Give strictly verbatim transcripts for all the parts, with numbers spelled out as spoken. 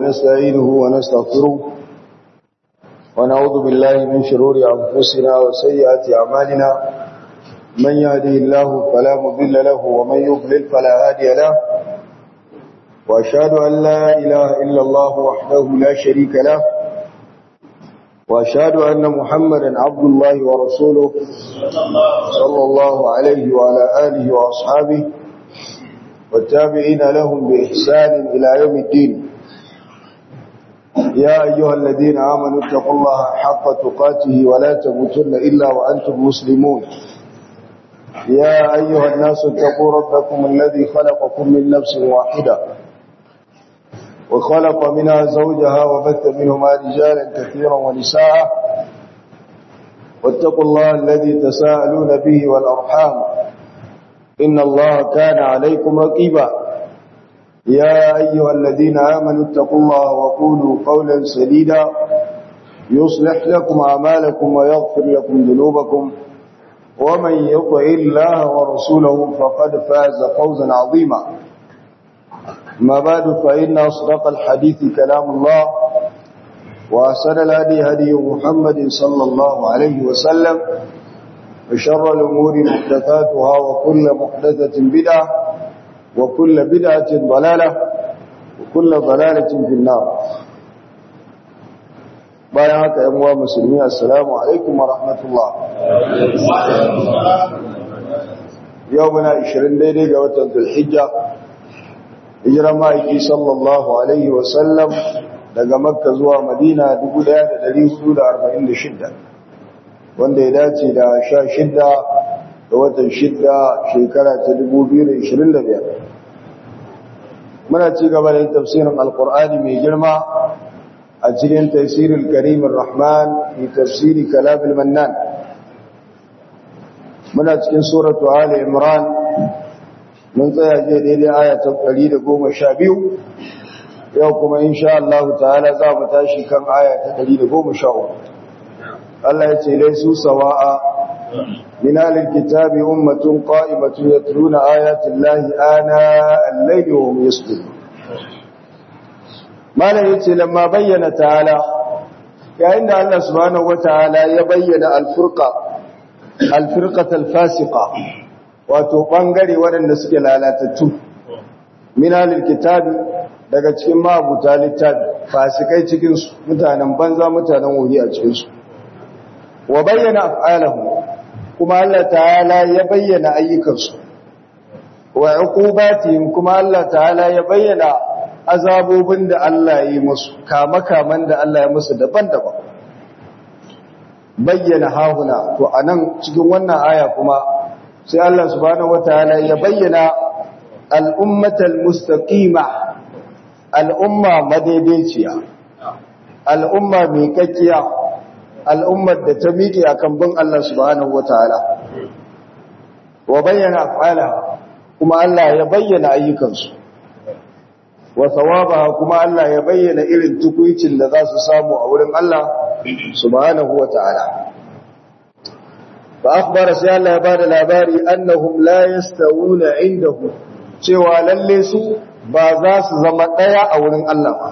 ونستعينه ونستغفره ونعوذ بالله من شرور أنفسنا وسيئات أعمالنا من يهده الله فلا مضل له ومن يضلل فلا هادي له وأشهد أن لا إله إلا الله وحده لا شريك له وأشهد أن محمدا عبد الله ورسوله صلى الله عليه وعلى آله وأصحابه والتابعين لهم بإحسان إلى يوم الدين. يا أيها الذين آمنوا اتقوا الله حق تقاته ولا تموتن إلا وأنتم مسلمون. يا أيها الناس اتقوا ربكم الذي خلقكم من نفس واحدة وخلق منها زوجها وبث منهما رجالا كثيرا ونساء واتقوا الله الذي تساءلون به والأرحام إن الله كان عليكم رقيبا. يا أيها الذين آمنوا اتقوا الله وقولوا قولا سديدا يصلح لكم أعمالكم ويغفر لكم ذنوبكم ومن يطع الله ورسوله فقد فاز فوزا عظيما. ما بعد فإن أصدق الحديث كلام الله وأحسن الهدي هدي محمد صلى الله عليه وسلم وشر الأمور محدثاتها وكل محدثة بدعة وكل بدعة ضلالة وكل ضلالة في النار. بارك أيها المسلمين السلام عليكم ورحمة الله. يومنا عشرين ليلة جوة ذو الحجة هجرة مائكي صلى الله عليه وسلم daga Makka zuwa Madina dubu ɗaya da ɗari hudu da arba'in da shida wanda ya dace da sha shida da watan shida shekara ta dubu biyu da ishirin da biyar. Muna ci gaba da tafsirin Alƙur'ani mai girma a cikin tafsirul Karimur Rahman fi tafsiri Kalamul Mannan. Muna cikin suratu Ali Imran mun tsaya je daidai aya ta ɗari da goma sha biyu. Yau kuma insha Allah ta'ala za mu tashi kan aya ta ɗari da goma sha uku. Allah ya ce laisu sawa'a min ahlil kitabi ummatun qa'imatun yatluna ayati llahi ana al-layli wa hum yasjudun. Malam yace lamma bayyana ta'ala yayin da Allah subhanahu wata'ala ya bayyana al-furqa al-firqata al-fasiqa wato bangare waɗanda suke lalatattu min ahlil kitabi daga cikin mabuta littafi fasikai cikin su mutanen banza mutanen wuri a cikin su wa bayyana af'alahu kuma Allah ta'ala ya bayyana ayyukansu wa uqubatihim kuma Allah ta'ala ya bayyana azabobin da Allah ya yi musu kama-kaman da Allah ya musu daban-daban bayyana hahuna to anan cikin wannan aya kuma sai Allah subhanahu wataala ya bayyana al-ummatal mustaqima al'umma madaidaiciya al'umma mai kakkiya al'ummar da ta miƙe akan bin Allah subhanahu wataala wa bayyana af'alaha kuma Allah ya bayyana ayyukansu wa thawabaha kuma Allah ya bayyana irin tukuicin da za su samu a wurin Allah subhanahu wataala fa akhbara sai Allah ya bada labari annahum la yastawuna indahu cewa lalle su ba za su zama daya a wurin Allah ba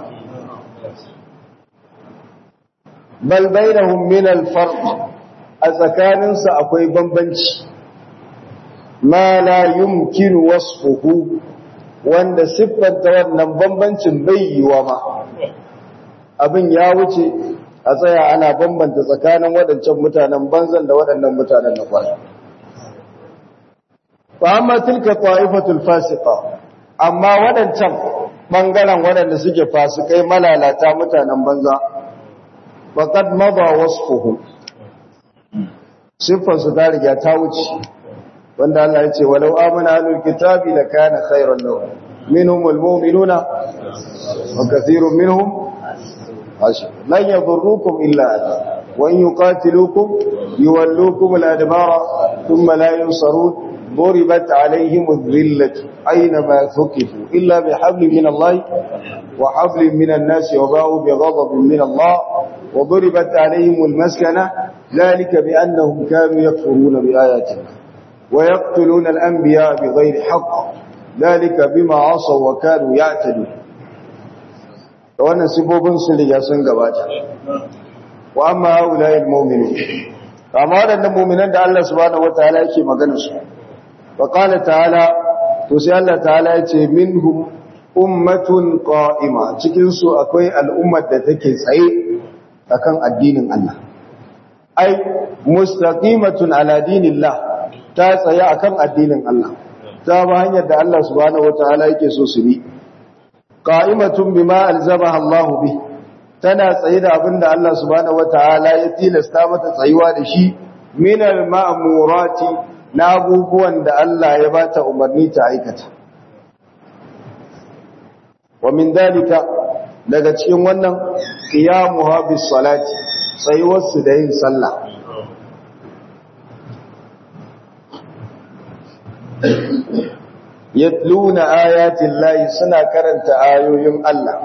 bal bainahum min al-farq a tsakaninsu akwai bambanci ma la yumkinu wasfuhu wanda siffanta wannan bambancin bai yiwa ma abin ya wuce a tsaya ana bambanta tsakanin waɗancan mutanen banzan da waɗannan mutanen na kwana fa amma tilka ta'ifatul fasiqa amma waɗancan bangaren waɗanda suke fasikai malalata mutanen banza faqad mada wasfuhum siffar su ta riga ta wuce wanda Allah ya ce walau amana ahlul kitabi lakana khayran lahum minhumul mu'minuna wa kathirun minhum lan yadurrukum illa adha wa in yuqatilukum yuwallukum al-adbara thumma la yunsarun ضربت عليهم الذلة أينما ثقفوا إلا بحبل من الله وحبل من الناس وباءوا بغضب من الله وضربت عليهم المسكنة ذلك بأنهم كانوا يكفرون بآياتنا ويقتلون الأنبياء بغير حق ذلك بما عصوا وكانوا يعتدون wannan sifofin su riga sun gabata wa amma haula'il mu'minun amma wadannan mu'minan da Allah subhanahu wataala yake magana su wa qala ta'ala to sai Allah ta'ala yace minhum ummatun qa'ima cikin su akwai al'ummar da take tsaye akan addinin Allah ai mustaqimatun ala dinillah ta tsaye akan addinin Allah ta ba hanyar da Allah subhanahu wataala yake so su bi qa'imatun bima alzamaha Allah bi tana tsaye da abinda Allah subhanahu wataala ya tilasta mata tsayuwa da shi min al-ma'murati na abubuwan da Allah ya bata umarni ta aikata wa min dalika daga cikin wannan qiyamuha bis salati tsayuwar su da yin sallah yatluna ayatin lahi suna karanta ayoyin Allah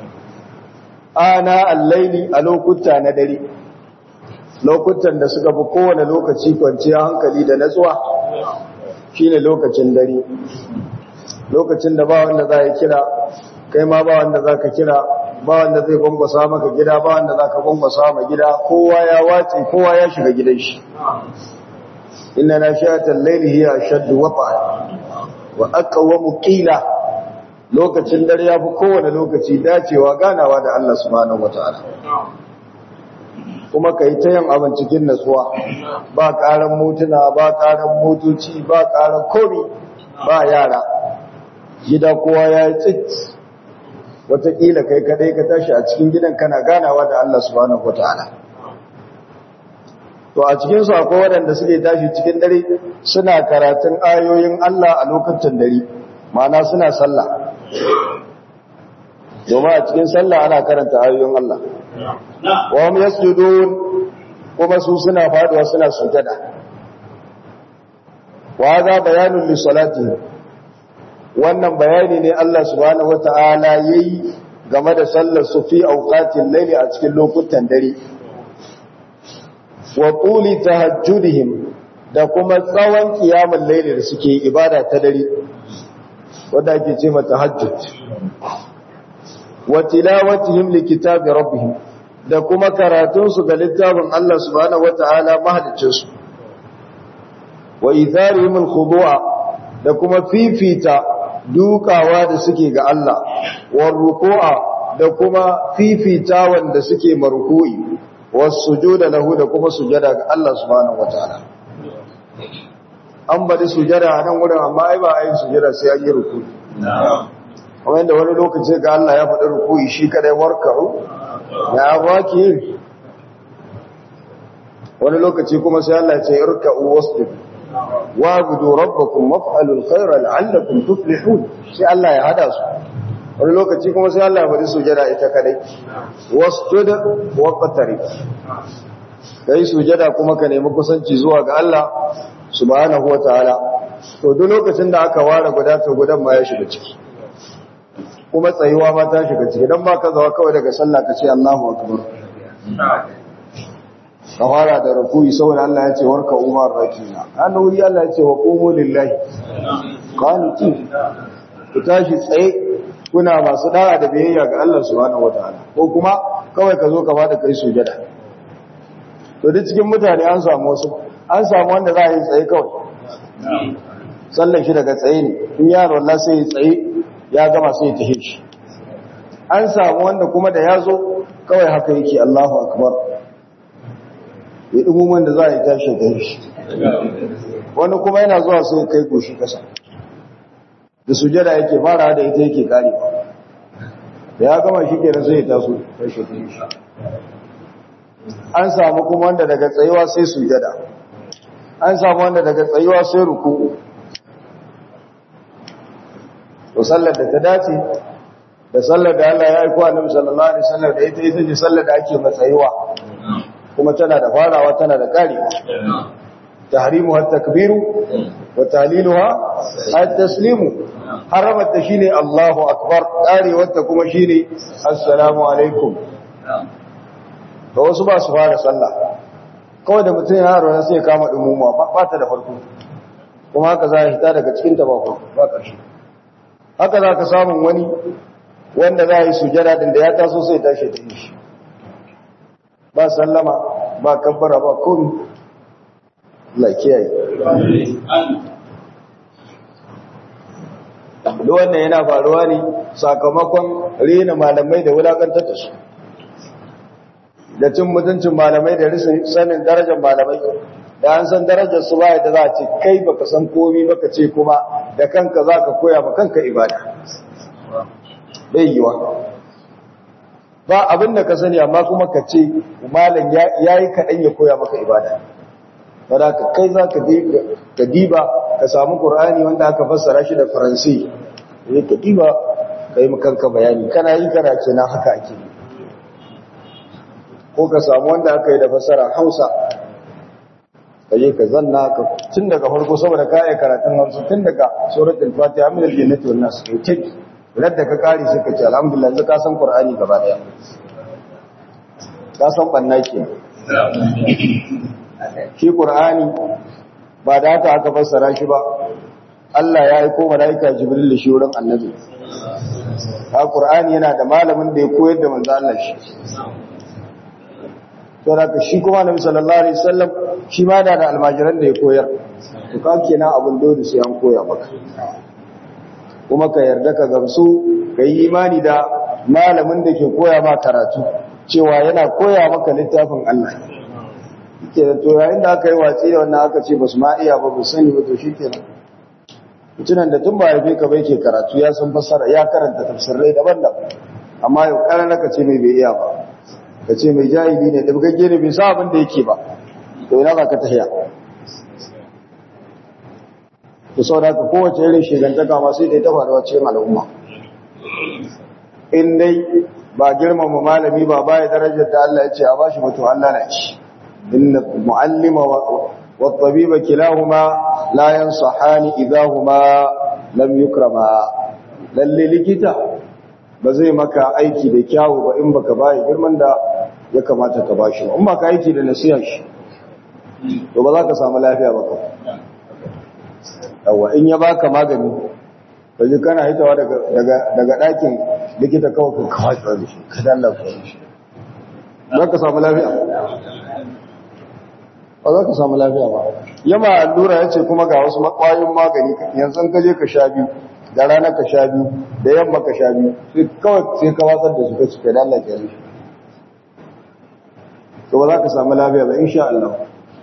ana al-laili a lokuta na dare lokutan da suka fi kowane lokaci kwanciya hankali da natsuwa shine lokacin dare lokacin da ba wanda za ya kira kai ma ba wanda za ka kira ba wanda zai gwangwasa maka gida ba wanda za ka gwangwasa ma gida kowa ya wace kowa ya shiga gidan shi inna nashi'atal layli hiya ashaddu wat'a wa aqwamu qila lokacin dare yafi kowane lokaci dacewa ganawa da Allah subhanahu wataala kuma kai ta yin abin cikin natsuwa ba karan motuna ba karan motoci ba karan komi ba yara gida kowa ya yi tsit wataƙila kai kadai ka tashi a cikin gidan kana ganawa da Allah subhanahu wataala to a cikin su akwai waɗanda suke tashi cikin dare suna karatun ayoyin Allah a lokacin dare ma'ana suna sallah domin a cikin sallah ana karanta ayoyin Allah wa hum yasjudun kuma su suna faduwa suna sujada wa hadha bayanun li salati wannan bayani ne Allah subhanahu wataala yayi game da sallar su fi awqatil layli a cikin lokutan dare wa tuli tahajjudihim da kuma tsawon kiyamul layli da suke ibada ta dare wanda ake ce mata tahajjud wa tilawatihim likitabi rabbihim da kuma karatun su ga littafin Allah subhanahu wataala mahadiccin su wa idharihim alkhudu'a da kuma fifita dukawa da suke ga Allah war ruku'a da kuma fifita wanda suke marku'i wasujuda lahu da kuma sujada ga Allah subhanahu wataala an bari sujada a nan wurin amma ai ba a yin sujada sai an yi ruku'i kuma inda wani lokaci ga Allah ya faɗi ruku'i shi kadai warkaru ya baki wani lokaci kuma sai Allah ya ce irka'u wasjud wa'budu rabbakum waf'alul khayra la'allakum tuflihun sai Allah ya hada su wani lokaci kuma sai Allah ya faɗi sujada ita kadai wasjud waqtarib kai sujada kuma ka nemi kusanci zuwa ga Allah subhanahu wataala to duk lokacin da aka ware guda to gudan ma ya shiga ciki kuma tsayuwa ma ta shiga ciki dan ba ka zawa kawai daga sallah ka ce Allahu akbar ka fara da rukuyi saboda Allah ya ce warka umar rakina an wuri Allah ya ce wa qumu lillahi qanitu ku tashi tsaye kuna masu da'a da biyayya ga Allah subhanahu wataala ko kuma kawai ka zo ka fada kai sujada to duk cikin mutane an samu wasu an samu wanda za a yi tsaye kawai sallan shi daga tsaye ne in yaro Allah sai ya tsaye ya gama sai ya tafi shi an samu wanda kuma da ya zo kawai haka yake Allahu akbar ya dumuman da za a yi tashi da shi wani kuma yana zuwa sai kai goshi kasa da sujada yake fara da ita yake kare da ya gama shi kenan sai ya taso tashi da shi an samu kuma wanda daga tsayuwa sai sujada an samu wanda daga tsayuwa sai ruku'u to sallar da ta dace da sallar da Allah ya aika Annabi sallallahu alaihi wasallam da ita ita ce sallar da ake matsayuwa kuma tana da farawa tana da karewa tahrimu hat takbiru wa taliluha at taslimu haramata shine Allahu akbar karewata kuma shine assalamu alaikum to wasu ba su fara sallah kawai da mutum ya rana sai ya kama dumumuwa ba ta da farko kuma haka za a hita daga cikin ta ba ba ƙarshe haka za ka samun wani wanda za a yi sujada din da ya taso sai tashi da shi ba sallama ba kabbara ba komi Allah kiyaye duk wannan yana faruwa ne sakamakon rena malamai da wulakantar da su da cin mutuncin malamai da risin sanin darajar malamai da an san darajar su ba da za a ce kai baka san komi baka ce kuma da kanka za ka koya ma kanka ibada bai yiwa ba abin da ka sani amma kuma ka ce malam ya yi kaɗan ya koya maka ibada wadda ka kai za ka diba ka samu ƙur'ani wanda aka fassara shi da faransi ya ka diba ka yi makanka bayani kana yi kana ce na haka ake ko ka samu wanda aka yi da fassara hausa ka je ka zanna ka tun daga farko saboda ka yi karatun hausa tun daga suratul fatiha min al-jannati wan nas kai ce ladda ka kare sai ka ce alhamdulillah yanzu ka san qur'ani gaba daya ka san banna ke shi qur'ani ba da haka aka fassara shi ba Allah ya aika malaika jibril da shi wurin annabi ha qur'ani yana da malamin da ya koyar da manzo Allah shi to da shi kuma annabi sallallahu alaihi wasallam shi ma da almajiran da ya koyar to ka kenan abun dole sai an koya maka kuma ka yarda ka gamsu ka yi imani da malamin da ke koya ma karatu cewa yana koya maka littafin Allah ke da to yayin da aka yi watsi da wannan aka ce basu ma iya ba ba sani ba to shikenan mutunan da tun ba haife ka bai ke karatu ya san fassara ya karanta tafsirai daban-daban amma yau karana ka ce mai bai iya ba ka ce mai jahili ne da bugagge ne bai sa abin da yake ba to ina ba ka tahiya to sau da ka kowace irin shigantaka ma sai dai ta faruwa cikin al'umma in dai ba girmama malami ba baya darajar da Allah ya ce a bashi mutu Allah na ci inna mu'allima wa tabiba kilahuma la yansahani idahuma lam yukrama lalle likita ba zai maka aiki da kyawu ba in baka bayi girman da ya kamata ka bashi ba in baka aiki da nasiha shi to ba za ka samu lafiya ba ka yawa in ya baka magani kaje kana hitawa daga daga daga dakin likita kawai ka kawai da shi ka dalla ku shi za ka samu lafiya ba za ka samu lafiya ba yama allura yace kuma ga wasu makwayin magani yanzu ka je ka sha biyu da rana ka sha biyu da yamma ka sha biyu sai kawai sai ka watsar da su ka cike da Allah ke yi to ba za ka samu lafiya ba insha Allah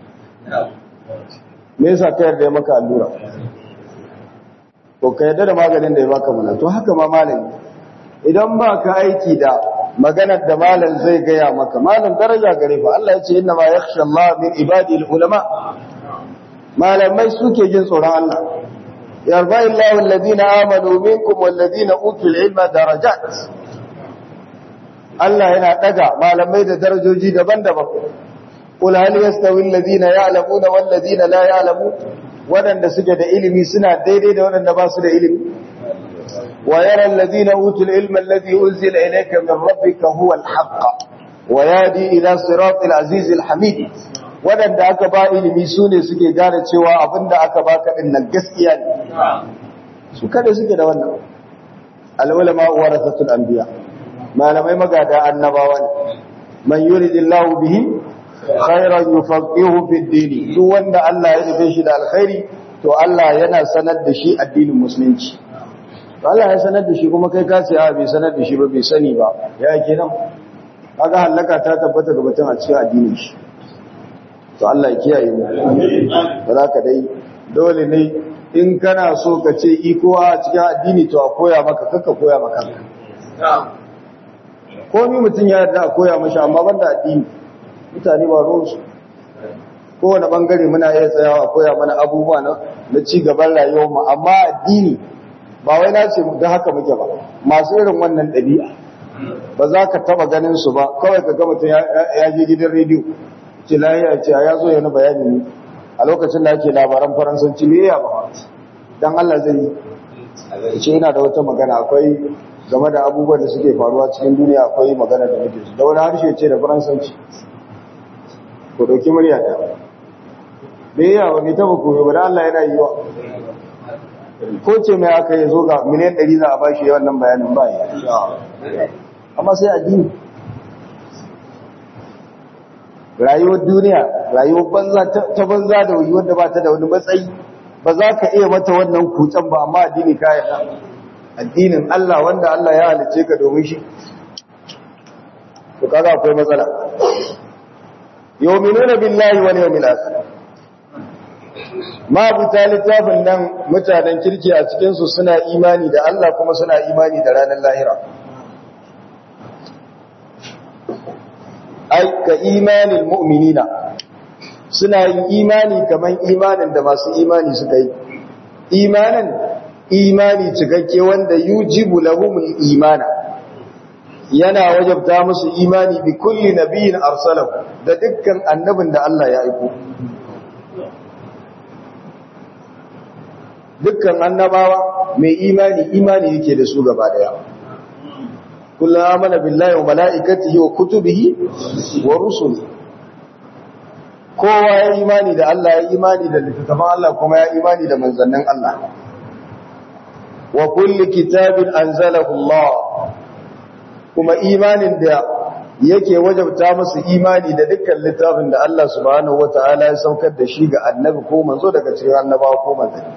me yasa ka yarda maka allura to ka yarda da maganin da ya baka mana to haka ma malami idan ba ka aiki da maganar da malam zai gaya maka malam daraja gare fa Allah ya ce inna ma yakhsha Allah min ibadihi ulama malamai suke jin tsoron Allah yarba illahu alladhina amanu minkum walladhina utul ilma darajat Allah yana daga malamai da darajoji daban-daban qul hal yastawi alladhina ya'lamuna wal ladina la ya'lamun wadanda suke da ilimi suna daidai da wadanda ba su da ilimi wa yara alladhina utul ilma alladhi unzila ilayka min rabbika huwa alhaq wa yadi ila siratil azizil hamid wadanda aka ba ilimi sune suke gane cewa abinda aka baka din nan gaskiya ne su kada suke da wannan al ulama warasatul anbiya malamai magada annabawa ne man yuridillahu bihi khairan yufaqihu fid din duk wanda Allah ya nufe shi da alkhairi to Allah yana sanar da shi addinin musulunci Allah ya sanar da shi kuma kai ka ce a bai sanar da shi ba bai sani ba ya kenan kaga halaka ta tabbata ga mutum a cikin addinin shi to Allah ya kiyaye mu baraka dai dole ne in kana so ka ce iko a cikin addini to a koya maka kanka koya maka ko ni mutum ya yarda a koya mashi amma banda addini mutane ba ruwansu kowane bangare muna iya tsayawa a koya mana abubuwa na ci gaban rayuwar mu amma addini ba wai na ce da haka muke ba masu irin wannan ɗabi'a ba za ka taba ganin su ba kawai ka ga mutum ya je gidan rediyo ce lahiya ce ya zo yana bayani ne a lokacin da ake labaran faransanci me ya ba dan Allah zai yi ce ina da wata magana akwai game da abubuwan da suke faruwa cikin duniya akwai magana da muke su da wani harshe ce da faransanci ko dauki murya ta me ya ba me taba koyo ba dan Allah yana yi wa ko ce mai aka yi zo ga miliyan ɗari za a ba shi yawan nan bayanin ba ya amma sai addini rayuwar duniya rayuwar banza ta banza da wuyi wanda ba ta da wani matsayi ba za ka iya mata wannan kutsen ba amma addini ka yarda addinin Allah wanda Allah ya halice ka domin shi to kaga akwai matsala yu'minuna billahi wal yawmil akhir ma buta littafin nan mutanen kirki a cikin su suna imani da Allah kuma suna imani da ranar lahira ai ka imanin mu'minina suna yin imani kaman imanin da masu imani suka yi imanin imani cikakke wanda yujibu lahumul imana yana wajabta musu imani bi kulli nabiyyin arsalahu da dukkan annabin da Allah ya aiko dukkan annabawa mai imani imani yake da su gaba daya kullu amana billahi wa malaikatihi wa kutubihi wa rusulihi kowa ya imani da Allah ya imani da littattafan Allah kuma ya imani da manzannin Allah wa kulli kitabin anzalahu Allah kuma imanin da yake wajabta musu imani da dukkan littafin da Allah subhanahu wataala ya saukar da shi ga annabi ko manzo daga cikin annabawa ko manzanni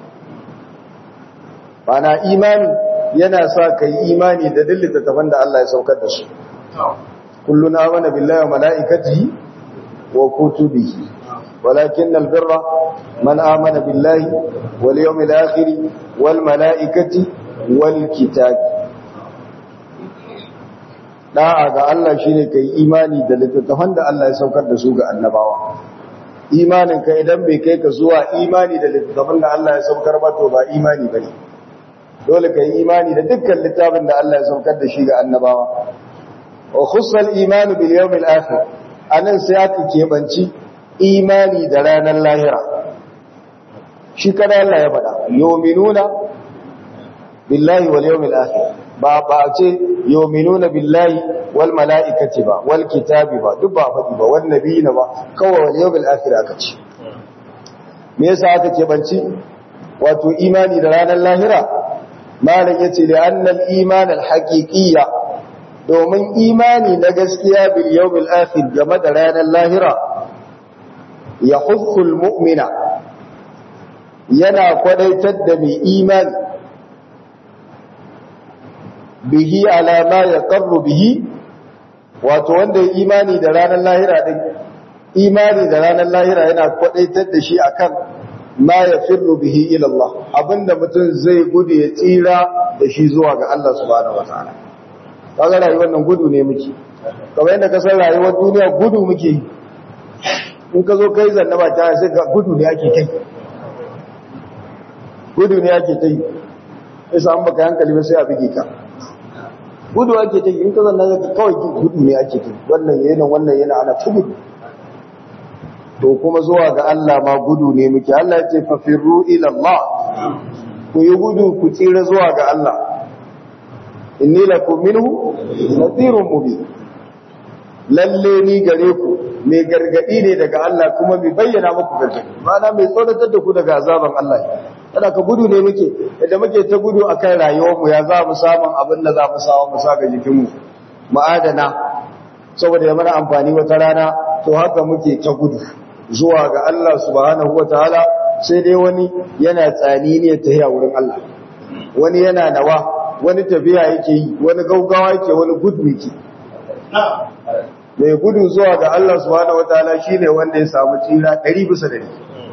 bana imani yana sa kai imani da dukkan littafin da Allah ya saukar da su kulluna amana billahi wa malaikatihi wa kutubihi walakin albirra man amana billahi wal yawmil akhir wal malaikati wal kitabi da'a ga Allah shine kai imani da littattafan da Allah ya saukar da su ga annabawa imanin ka idan bai kai ka zuwa imani da littattafan da Allah ya saukar ba to ba imani bane dole kai imani da dukkan littafin da Allah ya saukar da shi ga annabawa wa khussal iman bil yawmil akhir anan sai aka kebanci imani da ranar lahira shi kada Allah ya faɗa yu'minuna billahi wal yawmil akhir ba ba ce yu'minuna billahi wal malaikati ba wal kitabi ba duk ba faɗi ba wan nabiyina ba kawai wal yawmil akhir aka ce me yasa aka ce banci wato imani da ranar lahira malam yace li annal iman al haqiqiyya domin imani na gaskiya bil yawmil akhir game da ranar lahira yahukul mu'mina yana kwadaitar da mai imani bihi ala ma yaqarru bihi wato wanda ya imani da ranar lahira din imani da ranar lahira yana kwadaitar da shi akan ma yafirru bihi ila Allah abinda mutum zai gudu ya tsira da shi zuwa ga Allah subhanahu wataala kaga rayuwar nan gudu ne muke kamar yadda ka san rayuwar duniya gudu muke in ka zo kai zanna ba ta sai ga gudu ne ake kai gudu ne ake kai sai an baka hankali ba sai a bige ka gudu ake kai in ka zanna kawai gudu ne ake kai wannan yana wannan yana ana tudu to kuma zuwa ga Allah ma gudu ne muke Allah ya ce fafirru ila Allah ku yi gudu ku tsira zuwa ga Allah inni lakum minhu nadhirun mubin lalle ni gare ku mai gargadi ne daga Allah kuma mai bayyana muku gargadi ma'ana mai tsoratar da ku daga azaban Allah kada ka gudu ne muke idan muke ta gudu akan rayuwar mu ya za mu samu abin da za mu samu mu saka jikin mu ma'adana saboda ya mana amfani wata rana to haka muke ta gudu zuwa ga Allah subhanahu wataala sai dai wani yana tsani ne ta hiya wurin Allah wani yana nawa wani tafiya yake yi wani gaugawa yake wani gudu yake mai gudu zuwa ga Allah subhanahu wataala shine wanda ya samu tsira ɗari bisa ɗari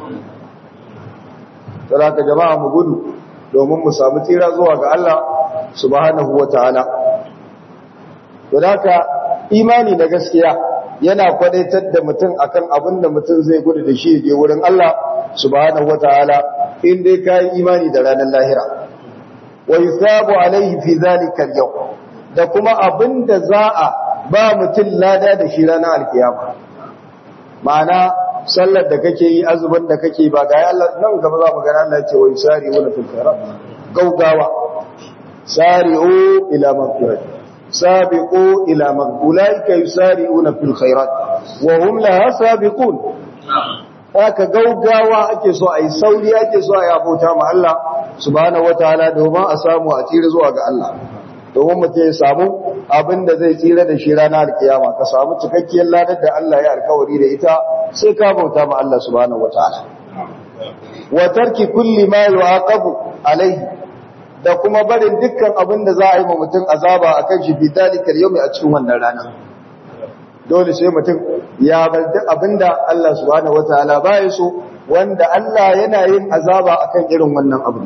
saboda jama'a mu gudu domin mu samu tsira zuwa ga Allah subhanahu wataala saboda imani na gaskiya yana kwadaitar da mutum akan abin da mutum zai gudu da shi je wurin Allah subhanahu wataala in dai kai imani da ranar lahira wa yusabu alaihi fi zalika al-yawm da kuma abin da za a ba mutum lada da shi ranar alkiyama ma'ana sallar da kake yi azumin da kake ba ga Allah nan gaba za mu ga Allah ce wai sari'u fil khairat gaugawa sari'u ila maghfirah sabiqu ila maghfirah yusari'una fil khairat wa hum laha sabiqun haka gaugawa ake so a yi sauri ake so a yi abota ma Allah subhanahu wataala domin a samu a tsira zuwa ga Allah domin mutum ya samu abin da zai tsira da shi ranar kiyama ka samu cikakkiyar ladar da Allah ya alkawari da ita sai ka bauta ma Allah subhanahu wataala wa tarki kulli ma yu'aqabu alaihi da kuma barin dukkan abin da za a yi ma mutum azaba akan shi fi dalikal yawmi a cikin wannan rana dole sai mutum ya bar duk abinda Allah subhanahu wataala baya so wanda Allah yana yin azaba akan irin wannan abu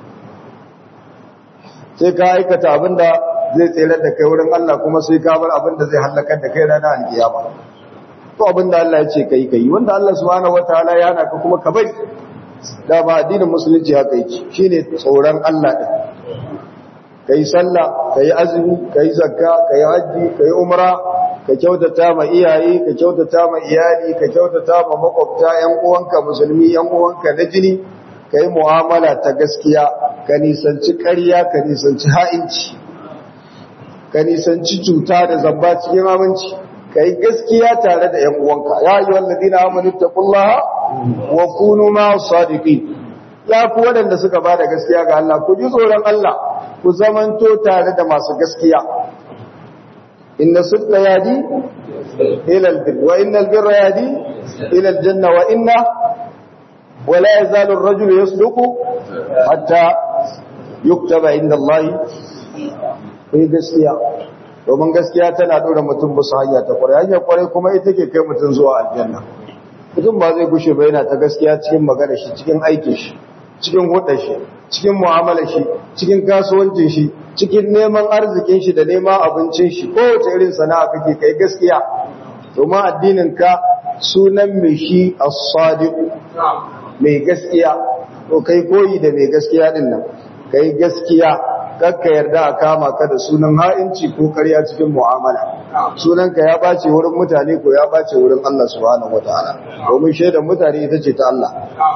sai ka aikata abinda zai tsere da kai wurin Allah kuma sai ka bar abinda zai halakar da kai ranar alkiyama to abinda Allah ya ce kai kai wanda Allah subhanahu wataala ya hana ka kuma ka bari da ba addinin musulunci haka yake shine tsoron Allah din kai sallah kai azumi kai zakka kai haji kai umra ka kyautata ma iyaye ka kyautata ma iyali ka kyautata ma makwabta ƴan uwanka musulmi ƴan uwanka na jini kai mu'amala ta gaskiya ka nisanci ƙarya ka nisanci ha'inci ka nisanci cuta da zamba cikin aminci kai gaskiya tare da ƴan uwanka ya ayyuhal ladina amanu taqullaha wa kunu ma'as sadiqin ya ku wadanda suka bada gaskiya ga Allah ku ji tsoron Allah ku zamanto tare da masu gaskiya inna sidqa yadi ila albir wa inna albirra yadi ila aljanna wa inna wa la yazalu ar-rajulu yasduqu hatta yuktaba inda Allah kai gaskiya domin gaskiya tana dora mutum bisa hanya ta kwarai hanya kwarai kuma ita ke kai mutum zuwa aljanna mutum ba zai gushe ba yana ta gaskiya cikin magana shi cikin aikin shi cikin hudar shi cikin mu'amalar shi cikin kasuwancin shi cikin neman arzikin shi da neman abincin shi kowace irin sana'a kake kai gaskiya domin addinin ka sunan mai shi as-sadiq mai gaskiya to kai koyi da mai gaskiya din nan kai gaskiya kakka yarda a kama ka da sunan ha'inci ko ƙarya cikin mu'amala sunanka ya bace wurin mutane ko ya bace wurin Allah subhanahu wataala domin shaidan mutane ita ce ta Allah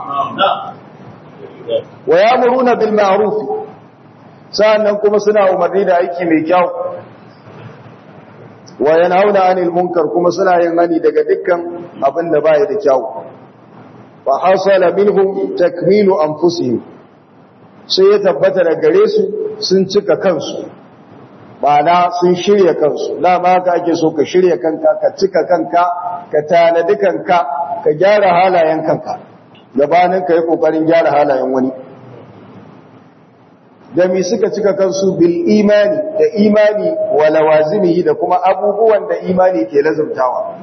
wa ya'muruna bil ma'ruf sa'annan kuma suna umarni da aiki mai kyau wa yanhauna 'anil munkar kuma suna yin hani daga dukkan abin da bai da kyau fa hasala minhum takmilu anfusihim sai ya tabbata da gare su sun cika kansu ma'ana sun shirya kansu dama haka ake so ka shirya kanka ka cika kanka ka tanadi kanka ka gyara halayen kanka gabanin ka yi kokarin gyara halayen wani da mi suka cika kansu bil imani da imani wa lawazimihi da kuma abubuwan da imani ke lazumtawa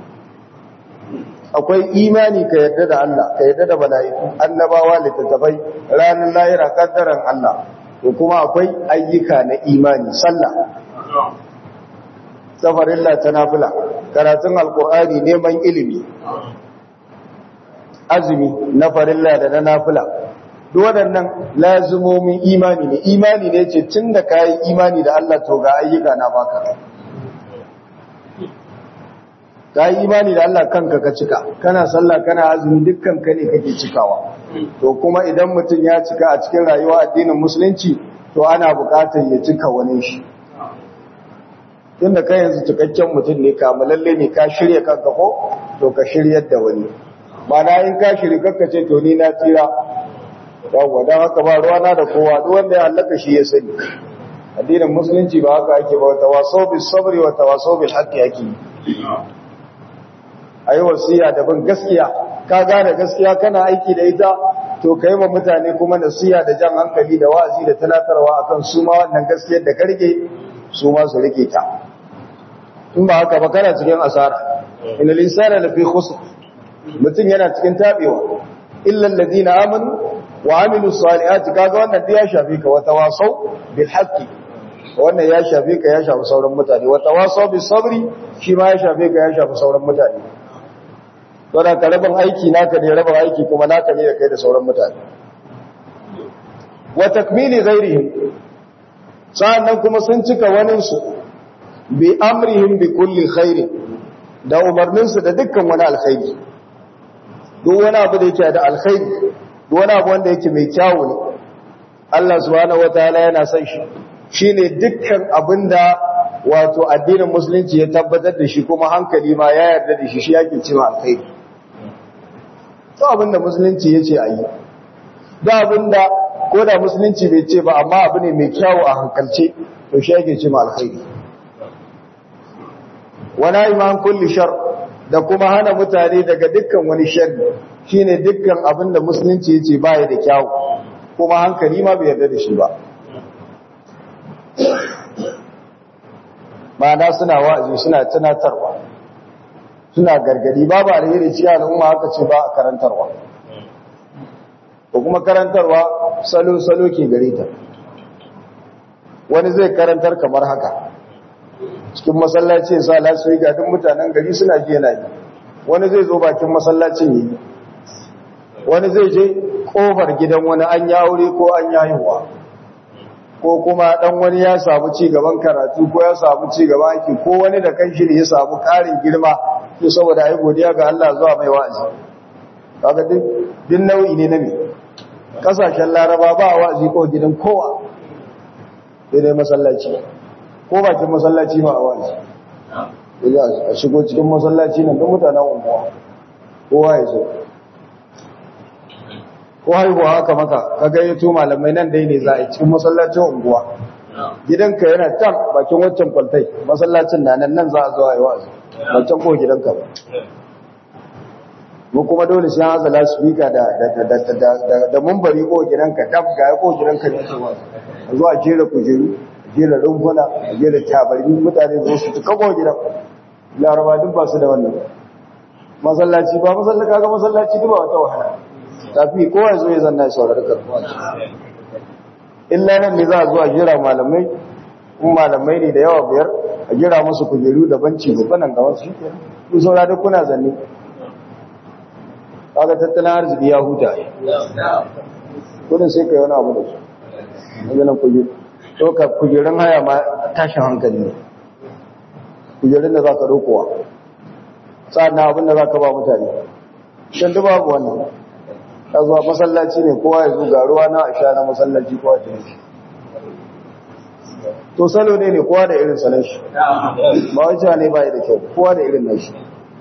akwai imani ka yarda da Allah ka yarda da mala'iku annabawa littattafai ranar lahira kaddaran Allah to kuma akwai ayyuka na imani sallah safarilla ta nafila karatun alqur'ani neman ilimi azumi na farilla da na nafila duk waɗannan lazumomin imani ne imani ne ce tunda kai imani da Allah to ga ayyuka na baka ka yi imani da Allah kanka ka cika kana sallah kana azumi dukkan ka ne kake cikawa to kuma idan mutum ya cika a cikin rayuwa addinin musulunci to ana buƙatar ya cika wani shi tunda kai yanzu cikakken mutum ne kamalalle ne ka shirya kanka ko to ka shiryar da wani mana in ka shirya kanka ce to ni na tsira yawwa don haka ba ruwana da kowa duk wanda ya halaka shi ya sani addinin musulunci ba haka ake ba tawasau bis sabri wa tawasau bil haqqi ake a yi wasiya da bin gaskiya ka gane gaskiya kana aiki da ita to ka yi wa mutane kuma nasiya da jan hankali da wa'azi da talatarwa akan su ma wannan gaskiyar da karge su ma su rike ta in ba haka ba kana cikin asara inna linsana lafi khusr mutum yana cikin tabewa illa alladhina amanu wa amilus salihati kaga wannan da ya shafi ka wa tawasau bil haqqi wannan ya shafi ka ya shafi sauran mutane wa tawasau bis sabri shi ma ya shafi ka ya shafi sauran mutane saboda ka rabin aiki naka ne rabin aiki kuma naka ne da kai da sauran mutane wa takmili ghairihim sa'annan kuma sun cika wanin su bi amrihim bi kulli khair da umarnin su da dukkan wani alkhairi duk wani abu da yake da alkhairi duk wani abu wanda yake mai kyawu ne Allah subhanahu wataala yana son shi shine dukkan abinda wato addinin musulunci ya tabbatar da shi kuma hankali ma ya yarda da shi shi yake cewa alkhairi to abinda musulunci yace ayi da abinda ko da musulunci bai ce ba amma abu ne mai kyawu a hankalce to shi yake ce ma alkhairi wana iman kulli shar da kuma hana mutane daga dukkan wani sharri shine dukkan abinda musulunci yace baya da kyawu kuma hankali ma bai yarda da shi ba ma'ana suna wa'azi suna tunatarwa suna gargadi babu alheri cikin al'umma haka ce ba a karantarwa ko kuma karantarwa salo-salo ke gare ta wani zai karantar kamar haka cikin masallaci ya sa lasu ga duk mutanen gari suna ji yana yi wani zai zo bakin masallacin yi wani zai je kofar gidan wani an ya aure ko an ya haihuwa ko kuma dan wani ya samu ci gaban karatu ko ya samu ci gaban aiki ko wani da kanshi ne ya samu karin girma to saboda ai godiya ga Allah zuwa mai wa'azi kaga duk din nau'i ne na me kasashen Laraba ba wa'azi ko gidan kowa sai dai masallaci ko bakin masallaci ba a wa'azi a shigo cikin masallaci nan duk mutanen unguwa kowa ya zo ko haihuwa haka maka ka gayyato malamai nan dai ne za a yi cikin masallacin unguwa gidanka yana tam bakin waccan kwaltai masallacin na nan nan za a zo a yi wa'azi wancan ko gidanka ba mu kuma dole sai an hazala speaker da da da da da mumbari ko gidanka dab ga ko gidanka ne a zo a jera kujeru a jera rumfuna a jera tabarmi mutane zo su tuka ko gidan Laraba duk ba su da wannan masallaci ba masallaci kaga masallaci duk ba wata wahala tafi kowa zo ya zanna saurari karfuwa illa nan ne za a zo a jira malamai kuma malamai ne da yawa biyar a jira musu kujeru da banci da banan ga wasu shike ku saura da kuna zanne kaga tattalin arziki ya huta kudin sai kai wani abu da su wannan kujeru to ka kujerun haya ma tashin hankali ne kujerun da za ka rokowa sa'annan abin da za ka ba mutane shan da babu wannan ta zuwa masallaci ne kowa ya zo ga ruwa na a sha na masallaci kowa ta yi to salo ne ne kowa da irin salon shi ba wancan ne ba da kyau kowa da irin nashi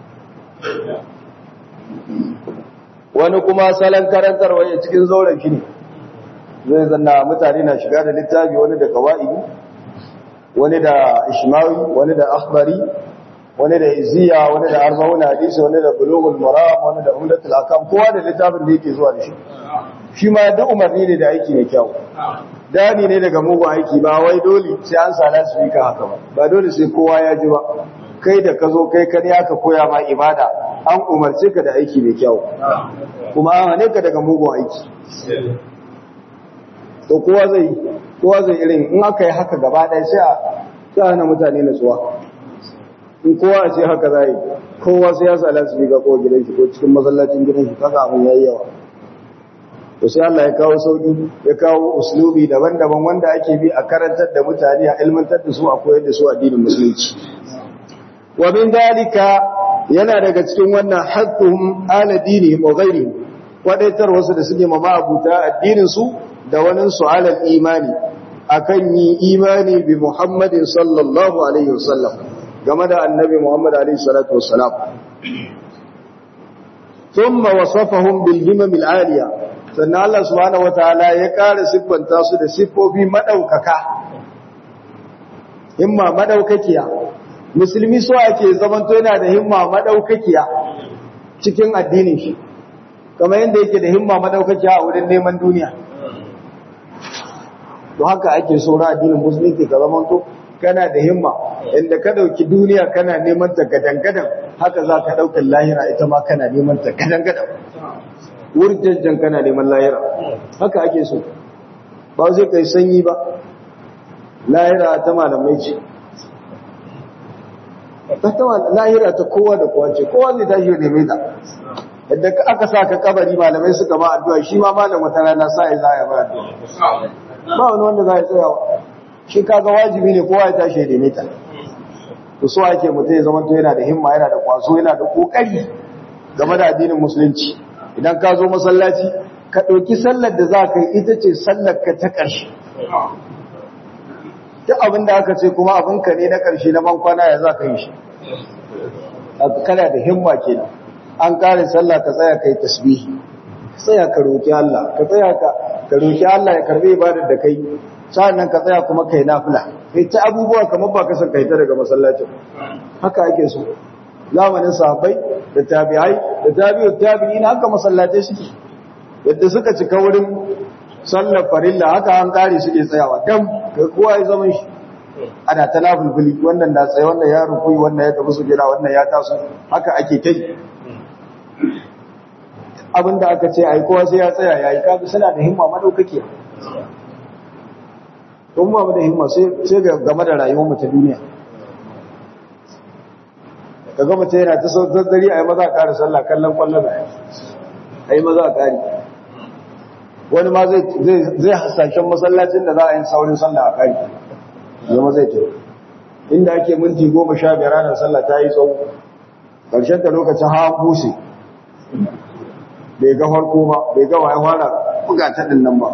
wani kuma salon karantarwa ya cikin zauren shi ne zai zanna mutane na shiga da littafi wani da kawai wani da ishmawi wani da akhbari wani da iziya wani da arba'un hadisi wani da bulughul maram wani da umdatul akam kowa da littafin da yake zuwa da shi shi ma da umarni ne da aiki mai kyau dani ne daga mugun aiki ba wai dole sai an sala su yi ka haka ba ba dole sai kowa ya ji ba kai da ka zo kai kare aka koya ma ibada an umarce ka da aiki mai kyau kuma an hane ka daga mugun aiki to kowa zai kowa zai irin in aka yi haka gaba ɗaya sai a sai hana mutane nutsuwa in kowa ce haka zai kowa sai ya sala su ga ko gidan shi ko cikin masallacin gidan shi kaga abin yayi yawa to sai Allah ya kawo sauki ya kawo uslubi daban-daban wanda ake bi a karantar da mutane a ilmantar da su a koyar da su addinin musulunci wa min dalika yana daga cikin wannan haqqum ala dinihim wa ghairihim wadaitar wasu da suke mama abuta addinin su da wani su ala imani akan yi imani bi Muhammadin sallallahu alaihi wasallam game da annabi Muhammad alaihi salatu wassalam thumma wasafahum bil himam al aliya sannan Allah subhanahu wataala ya kare siffanta su da siffofi madaukaka himma madaukakiya musulmi so ake zamanto yana da himma madaukakiya cikin addinin shi kamar yanda yake da himma madaukakiya a wurin neman duniya to haka ake so na addinin musulunci ka zamanto kana da himma inda ka dauki duniya kana neman ta gadangadan haka za ka dauki lahira ita ma kana neman ta gadangadan wurjanjan kana neman lahira haka ake so ba zai kai sanyi ba lahira ta malamai ce ta lahira ta kowa da kowa ce kowa zai tashi da neme ta yadda aka sa ka kabari malamai suka ba addu'a shi ma malam wata rana sa ya za ya ba addu'a ba wani wanda za ya tsayawa shi kaga wajibi ne kowa ya tashi da neme ta to so ake mutum ya zama to yana da himma yana da kwazo yana da kokari game da addinin musulunci idan ka zo masallaci ka ɗauki sallar da za ka yi ita ce sallar ka ta ƙarshe duk abin da aka ce kuma abinka ne na ƙarshe na bankwana ya za ka yi shi kana da himma ke an kare sallah ka tsaya kai tasbihi ka tsaya ka roki Allah ka tsaya ka ka roki Allah ya karbe ibadar da kai sannan ka tsaya kuma kai nafila kai ta abubuwa kamar ba ka san kai ta daga masallacin haka ake so zamanin sahabbai da tabi'ai da tabi'ut tabi'in haka masallatai suke yadda suka cika wurin sallar farilla haka an kare suke tsayawa dan kai kowa ya zaman shi ana ta nafilfili wannan na tsaye wannan ya rukuyi wannan ya tafi sujada wannan ya taso haka ake kai abinda aka ce ai kowa sai ya tsaya yayi kaga suna da himma madaukake don ba mu da himma sai sai ga game da rayuwar mu ta duniya kaga mutum yana ta sautar dare ayi maza ƙara sallah kallon kwallon ayi maza ƙari wani ma zai zai zai hasashen masallacin da za a yi saurin sallah a ƙari zama zai tafi inda ake minti goma sha biyar ranar sallah ta yi tsawo ƙarshen ta lokacin hawan buse bai ga farko ba bai ga waye fara buga ta din nan ba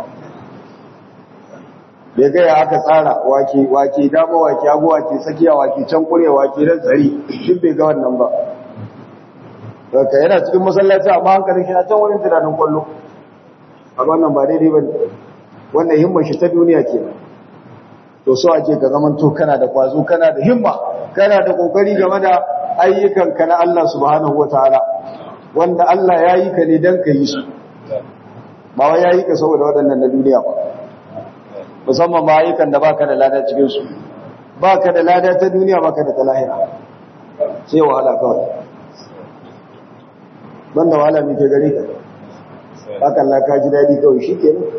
bai ga ya aka tsara wake wake dama wake abu wake tsakiya wake can kure wake dan tsari duk bai ga wannan ba haka yana cikin masallaci amma hankalin shi na can wurin tunanin kwallo amma wannan ba daidai bane wannan himmar shi ta duniya kenan to so ake ka zaman to kana da kwazo kana da himma kana da kokari game da ayyukan ka na Allah subhanahu wataala wanda Allah ya yi ka ne dan ka yi su ba wai ya yi ka saboda waɗannan na duniya ba musamman ba ayyukan da baka da lada cikin su baka da lada ta duniya baka da ta lahira sai wahala kawai banda wahala mai ke gare ka haka Allah ka ji dadi kawai shikenan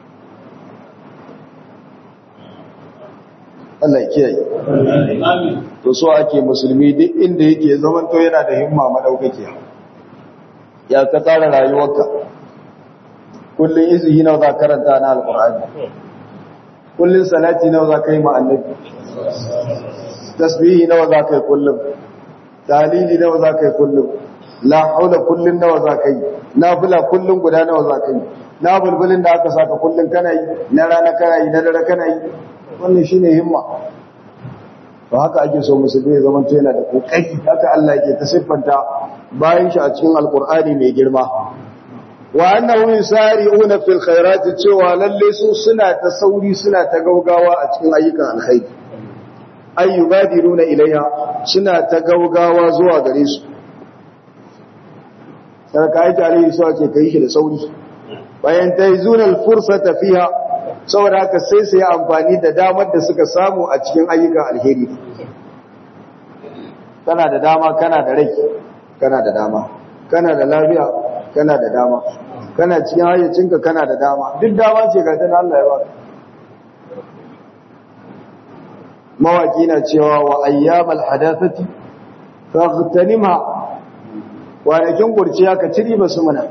Allah ya kiyaye. To so ake musulmi duk inda yake zaman to yana da himma madaukakiya. Ya ka tsara rayuwarka. Kullun izhi nawa za karanta na alqur'ani. Kullun salati nawa za kai ma annabi. Tasbihi nawa za kai kullun. Dalili nawa za kai kullun. La haula kullun nawa za kai. Nafila kullun guda nawa za kai. Na bulbulin da aka saka kullun kana yi, na rana kana yi, na dare kana yi. Wannan shine himma to haka ake so musulmi ya zama yana da kokari haka Allah yake ta siffanta bayan shi a cikin alqur'ani mai girma wa annahu yusari'una fil khairati cewa lalle su suna ta sauri suna ta gaugawa a cikin ayyukan alkhairi ayyubadiruna ilayha suna ta gaugawa zuwa gare su sarka aiki alaihi sai ce kai shi da sauri bayan taizuna alfursata fiha saboda haka sai su yi amfani da damar da suka samu a cikin ayyukan alheri kana da dama kana da rai kana da dama kana da lafiya kana da dama kana cikin hayyacinka kana da dama duk dama ce ga tana Allah ya baka mawaki na cewa wa ayyamal hadathati faghtanimha kwanakin kurciya ka ciri basu mana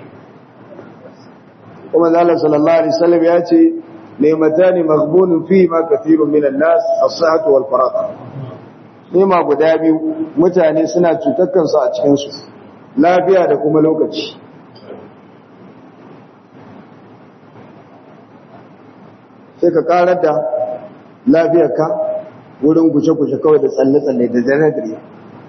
kuma Allah sallallahu alaihi wasallam ya ce ni'matani maghbunun fi ma kathirun minan nas as-sihhatu wal faragh nema guda biyu mutane suna cutar kansu a cikin su lafiya da kuma lokaci sai ka karar da lafiyarka wurin guje-guje kawai da tsalle-tsalle da dare-dare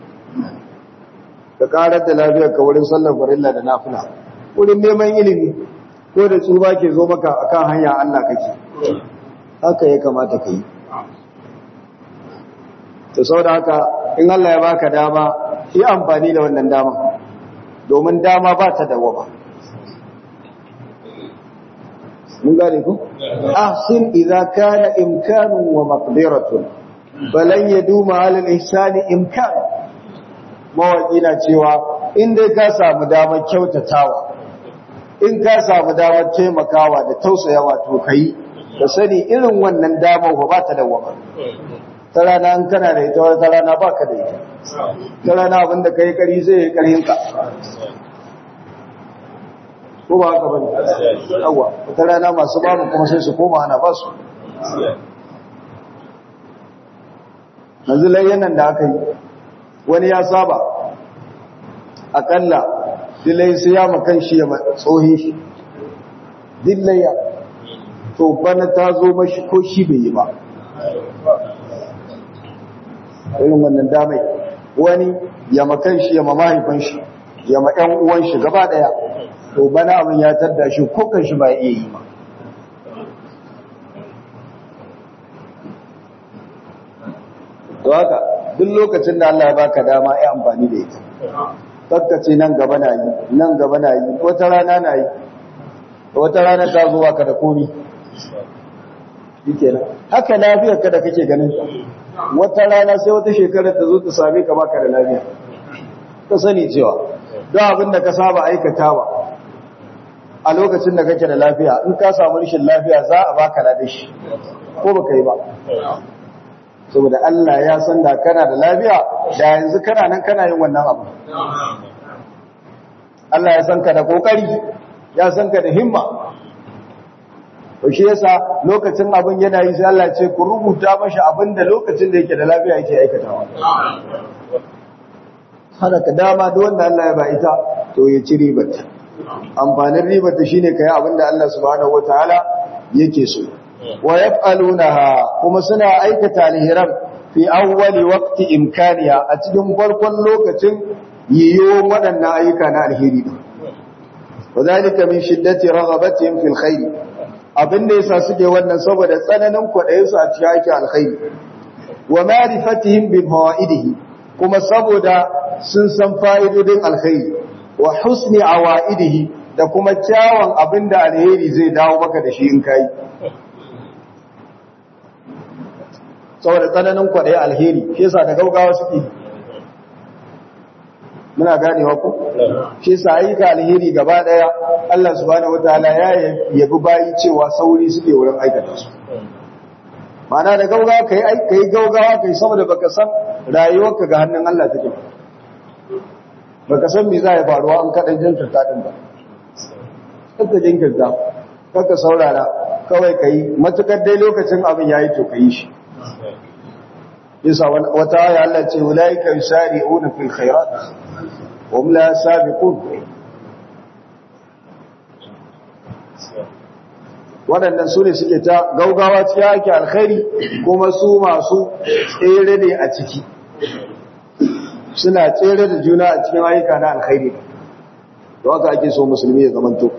ka karar da lafiyarka wurin sallar farilla da nafila wurin neman ilimi ko da tsuba ke zo maka akan hanya Allah kake haka ya kamata ka yi to saboda haka in Allah ya baka dama yi amfani da wannan dama domin dama ba ta dawo ba mun gane ku ahsin idza kana imkanun wa maqdiratun balan yaduma ala al-ihsani imkan mawaki na cewa in dai ka samu damar kyautatawa in ka samu damar taimakawa da tausayawa to kai da sani irin wannan damar ba ta dawama ta rana an kana da ita wata rana ba ka da ita ta rana abinda ka yi kari zai yi karinka ko ba haka ba ne yawa ta rana masu bamu kuma sai su koma ana ba su yanzu layyanan da aka yi wani ya saba akalla dilai sai ya makan shi ya tsohi shi dillayya to bana ta zo mashi ko shi bai yi ba irin wannan damai wani ya makan shi ya mamahaifan shi ya ma ƴan uwan shi gaba daya to bana abin ya tadda shi ko kan shi ba iya yi ba to haka duk lokacin da Allah ya baka dama ai amfani da ita takkace nan gaba na yi nan gaba na yi wata rana na yi wata rana ta zo ka da komi shikenan haka lafiyar ka da kake ganin wata rana sai wata shekarar ta zo ta same ka baka da lafiya ka sani cewa don abin da ka saba aikatawa a lokacin da kake da lafiya in ka samu rashin lafiya za a baka da shi ko baka yi ba saboda Allah ya san da kana da lafiya da yanzu kana nan kana yin wannan abu Allah ya san ka da kokari ya san ka da himma to shi yasa lokacin abin yana yi sai Allah ya ce ku rubuta mashi abin da lokacin da yake da lafiya yake aikatawa haka ka dama duk wanda Allah ya ba ita to ya ci ribarta amfanin ribarta shine kai abin da Allah subhanahu wataala yake so wa yaf'alunaha kuma suna aikata alhiram fi awwali waqti imkaniya a cikin farkon lokacin yiyo waɗannan ayyuka na alheri wadalika min shiddati raghabatihim fil khair abinda yasa suke wannan saboda tsananin kwadayin su a cikin aikin alkhairi wa ma'rifatihim bil fawaidihi kuma saboda sun san fa'idodin alkhairi wa husni awaidihi da kuma kyawun abinda alheri zai dawo maka da shi in kai saboda tsananin kwaɗayi alheri shi yasa da gaugawa suke muna ganewa ku shi yasa ayyuka alheri gaba daya Allah subhanahu wataala ya yabi bayi cewa sauri suke wurin aikata su ma'ana da gaugawa kai kai gaugawa kai saboda baka san rayuwarka ga hannun Allah take baka san me zai faruwa an kadan jinkirta din ba kaka jinkirta kaka saurara kawai kai matukar dai lokacin abin yayi to kai shi yasa wata aya Allah ce ulaika yusari'una fil khairat wa hum la sabiqun wadannan sune suke ta gaugawa cikin yake alkhairi kuma su masu tsere ne a ciki suna tsere da juna a cikin ayyuka na alkhairi to haka ake so musulmi ya zamanto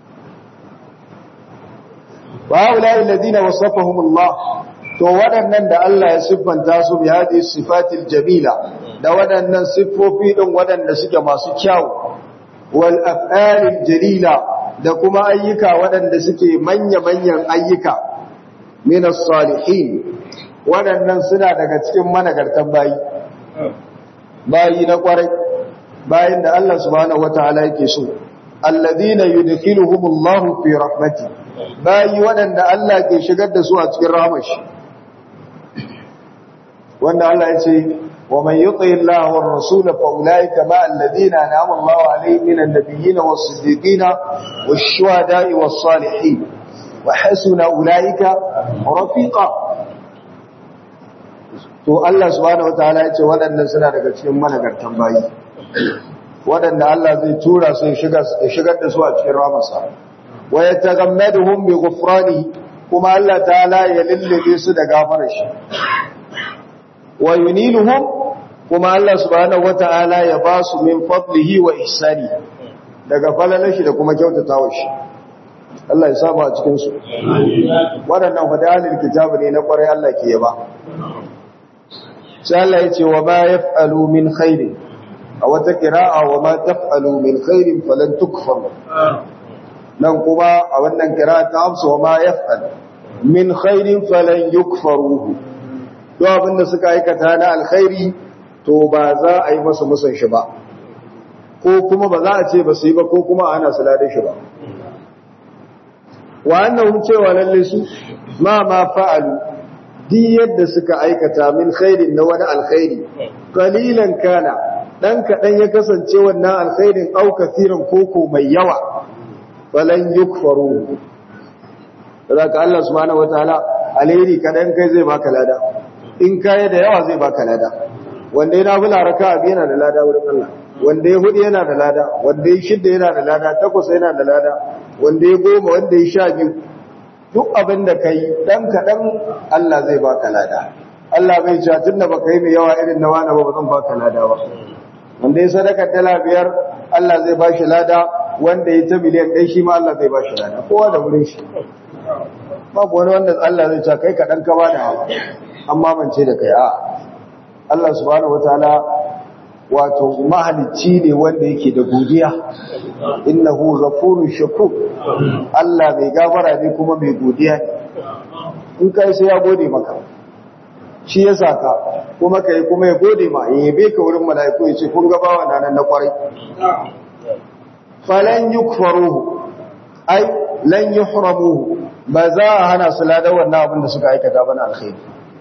wa ulai alladhina wasafahum Allah to waɗannan da Allah ya siffanta su bi hadhihi sifatil jamila da waɗannan siffofi din waɗanda suke masu kyau wal af'alil jalila da kuma ayyuka waɗanda suke manya-manyan ayyuka min as-salihin waɗannan suna daga cikin managartan bayi bayi na kwarai bayin da Allah subhanahu wataala yake so alladhina yudkhiluhumullahu fi rahmati bayi waɗanda Allah ke shigar da su a cikin rahmashi wanda Allah ya ce wa man yuti Allah war rasul fa ulaika ma alladhina an'ama Allah alaihim minan nabiyyin was-siddiqin wash-shuhada'i was-salihin wa hasuna ulaika rafiqa to Allah subhanahu wataala ya ce waɗannan suna daga cikin managartan bayi waɗanda Allah zai tura su ya shigar ya shigar da su a cikin rahmarsa wa yatagammaduhum bi ghufranihi kuma Allah ta'ala ya lullube su da gafarar shi wa yuniluhum kuma Allah subhanahu wata'ala ya ba su min fadlihi wa ihsani daga falalashi da kuma kyautatawa shi Allah ya samu a cikin su waɗannan fadalil kitabu ne na kwarai Allah ke yaba sai Allah ya ce wa ma yaf'alu min khairin a wata qira'a wa ma taf'alu min khairin falan tukfar nan kuma a wannan qira'a ta amsa wa ma yaf'al min khairin falan yukfaruhu to abinda suka aikata na alkhairi to ba za a yi masa musan shi ba ko kuma ba za a ce ba su yi ba ko kuma ana sulade shi ba wa annahum cewa lalle su ma ma fa'alu di yadda suka aikata min khairin na wani alkhairi qalilan kana dan kadan ya kasance wannan alkhairin au kathiran koko mai yawa falan yukfaru daga Allah subhanahu wataala alheri kadan kai zai baka lada in kai da yawa zai baka lada wanda ya nafila raka'a biyu yana da lada wurin Allah wanda ya hudu yana da lada wanda ya shidda yana da lada takwas yana da lada wanda ya goma wanda ya sha biyu duk abin da kai dan kadan Allah zai baka lada Allah bai ce tunda baka yi mai yawa irin na wani ba ba zan baka lada ba wanda ya sadaka dala biyar Allah zai ba shi lada, wanda ya ta miliyan ɗaya shi ma Allah zai ba shi lada, kowa da wurin shi. Babu wani wanda Allah zai ce kai kaɗan ka ba da hawa amma mance da kai a Allah subhanahu wataala wato mahalicci ne wanda yake da godiya, innahu ghafurur shakur. Allah mai gafara ne kuma mai godiya ne, in kai sai ya gode maka, shi ya saka kuma kai kuma ya gode ma, ya yabe ka wurin mala'iku ya ce kun ga bawa nan na kwarai. Falan yukfaruhu ai lan yuhramuhu, ba za a hana su ladan wannan abin da suka aikata ba na alkhairi.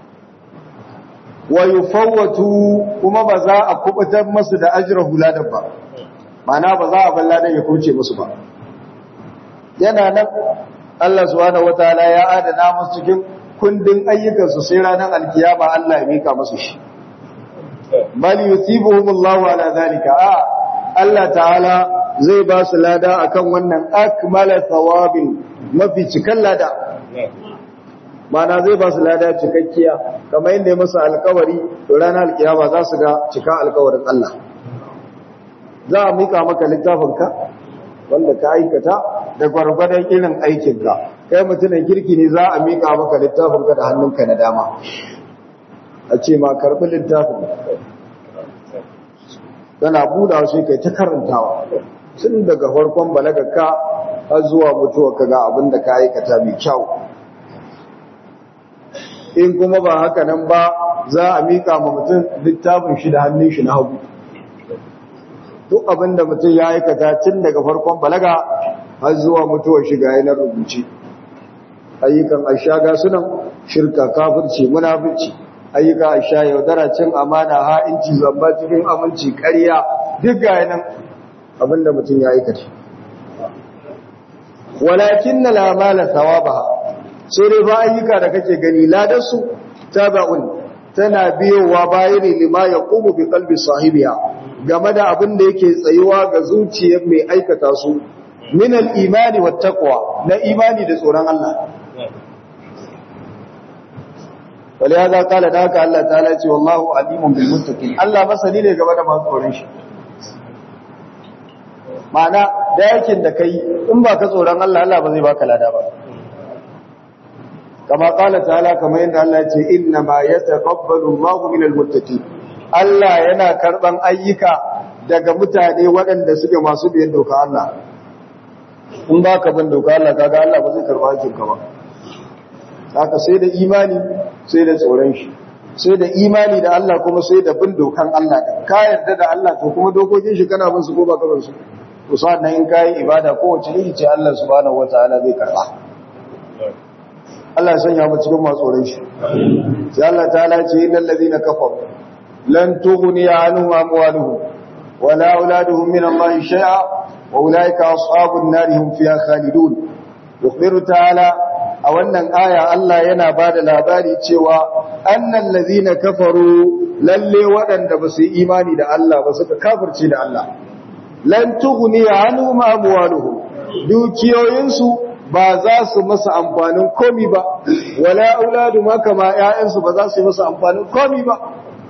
Wa yufawwatu, kuma ba za a kubutar masu da ajrahu ladan ba, mana ba za a bar ladan ya kuce musu ba. Yana nan Allah subhanahu wataala ya adana musu cikin kundin ayyukansu sai ranar alkiyama Allah ya mika musu shi. Bal yusibuhumullahu ala zalika, a Allah ta'ala zai ba su lada akan wannan akmala thawabin, mafi cikan lada. Mana zai ba su lada cikakkiya kamar yadda ya masa alkawari, to ranar alkiyama za su ga cika alkawarin Allah. Za a mika maka littafinka wanda ka aikata da gwargwadon irin aikinka. Kai mutumin kirki ne, za a mika maka littafinka da hannunka na dama, a ce ma karɓi littafin. Tana buɗa sai kai ta karantawa tun daga farkon balagarka har zuwa mutuwarka ga abin da ka aikata mai kyau. In kuma ba haka nan ba, za a mika ma mutum littafin shi da hannun shi na hagu. Duk abin da mutum ya aikata tun daga farkon balaga har zuwa mutuwar shi ga yanar rubuce. Ayyukan ashaga sunan shirka, kafirci, munafurci, ayyuka asha, yaudara, cin amana, ha'inci, zamba cikin aminci, ƙarya, duk ga yanan abin da mutum ya aikata. Walakin na lamala thawabaha, sai dai ba ayyuka da kake gani ladarsu taba'un, tana biyowa bayan lima ya ƙubu bi qalbi sahibiya, game da abin da yake tsayuwa ga zuciyar mai aikata su, min al-imani wat taqwa, na imani da tsoron Allah. Wale ya za kala da haka Allah ta ce wallahu alimun bil muttaqin, Allah masani ne game da masu tsoron shi. Ma'ana da yakin da kai in ba ka tsoron Allah, Allah ba zai baka lada ba. Kama kala ta'ala, kamar yadda Allah ya ce inna ma yataqabbalu Allahu minal muttaqin, Allah yana karban ayyuka daga mutane waɗanda suke masu biyan doka Allah. In ba ka bin doka Allah, kaga Allah ba zai karba aikin ka ba. Haka sai da imani, sai da tsoron shi, sai da imani da Allah, kuma sai da bin dokan Allah. Ka yarda da Allah, to kuma dokokin shi kana bin su ko ba ka bin su. To sannan in kai ibada kowace iri ce, Allah subhanahu wataala zai karba. Allah ya sanya mu cikin masu tsoron shi. Sai Allah ta'ala ce innal ladina kafaru lan tughni anhum amwaluhum wala auladuhum min Allah shay'a wa ulaika ashabun nar hum fiha khalidun. Yukhbiru ta'ala, a wannan aya Allah yana bada labari cewa annal ladina kafaru, lalle waɗanda ba su yi imani da Allah ba, suka kafirce da Allah, lan tughni anhum amwaluhum, dukiyoyinsu ba za su masa amfanin komi ba, wala auladu ma kama ƴaƴansu ba za su yi masa amfanin komi ba.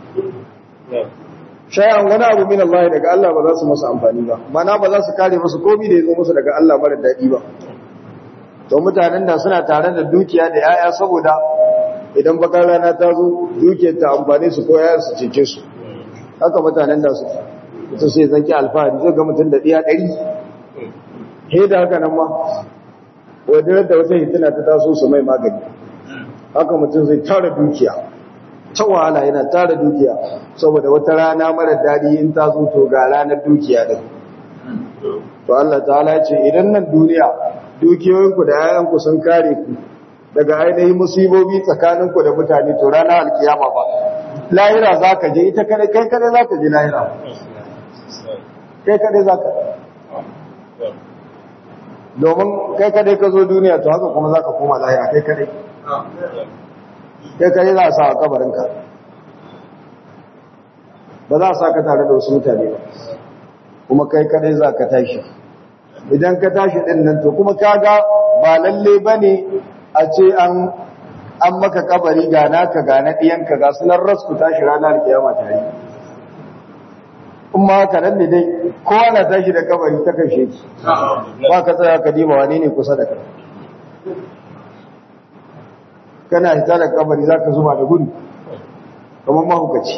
Shay'an wani abu min Allah, daga Allah ba za su masa amfani ba, mana ba za su kare masa komi da ya zo musu daga Allah mara daɗi ba. To mutanen da suna tare da dukiya da ƴaƴa, saboda idan bakar rana ta zo dukiyar ta amfane su ko ƴaƴan su cece su. Haka mutanen da su ita sai zanki alfahari, zai ga mutum da ɗiya ɗari. He da haka nan ma wadda da wata hitina ta taso su mai magani. Haka mutum zai tara dukiya, ta wahala yana tara dukiya, saboda wata rana mara daɗi in ta zo to ga ranar dukiya ɗin. To Allah ta'ala ce idan nan duniya dukiyoyinku da yayanku sun kare ku daga ainihin musibobi tsakaninku da mutane, to ranar alkiyama ba, lahira za ka je, ita kare kai kare za ka je lahira, kai kare za ka, domin kai kare ka zo duniya, to haka kuma za ka koma lahira kai kare, kai kare za a sa a kabarinka, ba za a sa ka tare da wasu mutane ba, kuma kai kare za ka tashi. Idan ka tashi ɗin nan, to kuma kaga ba lalle ba ne a ce an an maka kabari ga naka ga na ɗiyanka ga sunan rasku tashi ranar kiyama tare. in ma haka nan ne dai kowa na tashi da kabari ta kashe ki ba ka tsaya ka dima wane ne kusa da kai kana hita da kabari za ka zuba da gudu kamar mahukaci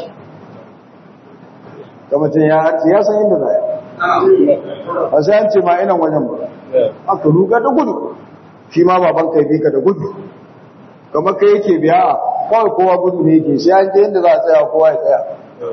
kamar tun ya harci ya san inda zaya a sai an ce ma inan wajen ba aka ruga da gudu shi ma baban kai bi ka da gudu kamar kai yake biya a kawai kowa gudu ne yake sai an je inda za a tsaya kowa ya tsaya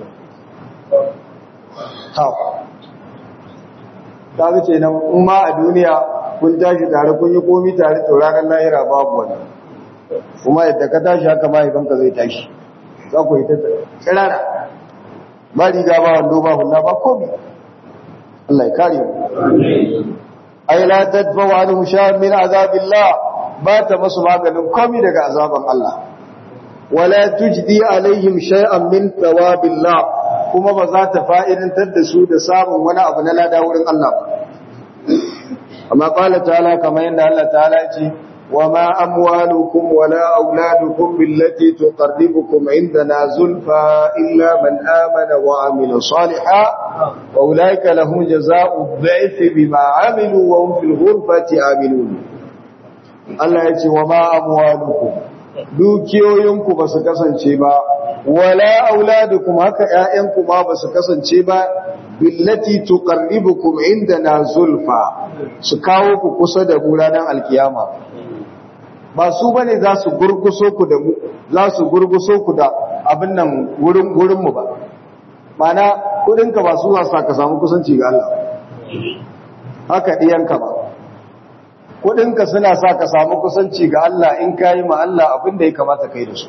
ta zace nan in ma a duniya kun tashi tare kun yi komi tare tauraron lahira babu wani kuma yadda ka tashi haka mahaifanka zai tashi za ku yi ta tsirara ba riga ba wando ba hunna ba komi Allah ya kare mu ai la tadfa wa anhum shay'an min azabillah ba ta masu maganin komi daga azaban Allah wala tujdi alaihim shay'an min thawabillah kuma ba za ta fa'idantar da su da samun wani abu na lada wurin Allah ba amma qala ta'ala kamar yadda Allah ta'ala ya ce وما أموالكم ولا أولادكم بالتي تقربكم عندنا زلفى إلا من آمن وعمل صالحا وأولئك لهم جزاء الضعف بما عملوا وهم في الغرفة آمنون الله يقول وما أموالكم dukiyoyinku ba su kasance ba wala auladukum haka ƴaƴanku ma ba su kasance ba billati tuqarribukum indana zulfa su kawo ku kusa da mu ranar alkiyama ba su bane za su gurguso ku da mu za su gurguso ku da abin nan wurin gurin mu ba mana kudinka ba su za su ka samu kusanci ga Allah haka diyanka ba kudinka suna sa ka samu kusanci ga Allah in kai ma Allah abin da ya kamata kai da su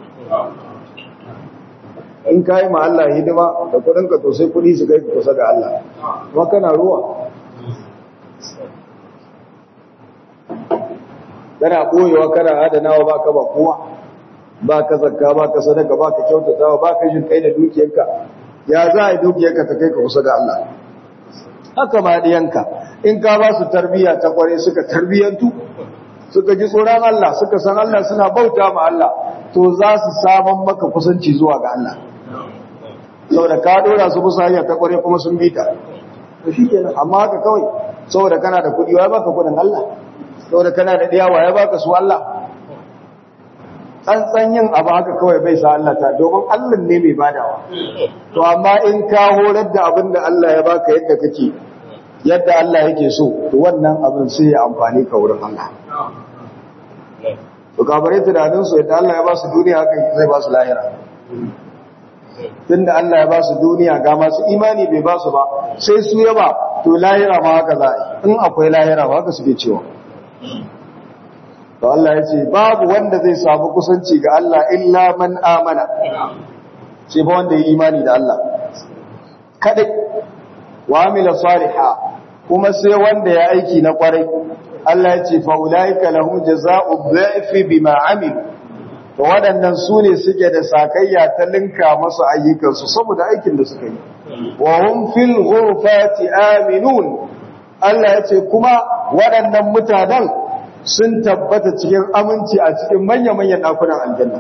in kai ma Allah hidima da kudinka to sai kudi su kai kusa ga Allah kuma kana ruwa kana koyewa kana adanawa baka ba kowa baka zakka baka sadaka baka kyautatawa baka jin kai da dukiyarka ya za a dukiyarka ta kai ka kusa ga Allah haka ma diyanka in ka ba su tarbiyya ta kware suka tarbiyantu suka ji tsoron Allah suka san Allah suna bauta ma Allah to za su saman maka kusanci zuwa ga Allah saboda ka dora su bisa hanya ta kware kuma sun bi ta to shikenan amma haka kawai saboda kana da kudi wai baka kudin Allah saboda kana da diyawa ya baka su Allah tsantsan yin abu haka kawai bai sa Allah ta domin Allah ne mai badawa to amma in ka horar da abin da Allah ya baka yadda kake yadda Allah yake so to wannan abin sai ya amfani ka wurin Allah to kabare tunanin su yadda Allah ya ba su duniya haka zai ba su lahira tunda Allah ya ba su duniya ga masu imani bai ba su ba sai su yaba to lahira ma haka za a yi in akwai lahira ba haka suke cewa to Allah ya ce babu wanda zai samu kusanci ga Allah illa man amana sai ba wanda ya imani da Allah kadai wa amila salihah kuma sai wanda ya aiki na kwarai Allah ya ce fa ulaika lahum jazaa'u dha'ifi bima amil to waɗannan su ne suke da sakayya ta linka masu ayyukansu saboda aikin da suka yi wa hum fil ghurfati aminun Allah ya ce kuma waɗannan mutanen sun tabbata cikin aminci a cikin manya-manyan ɗakunan aljanna.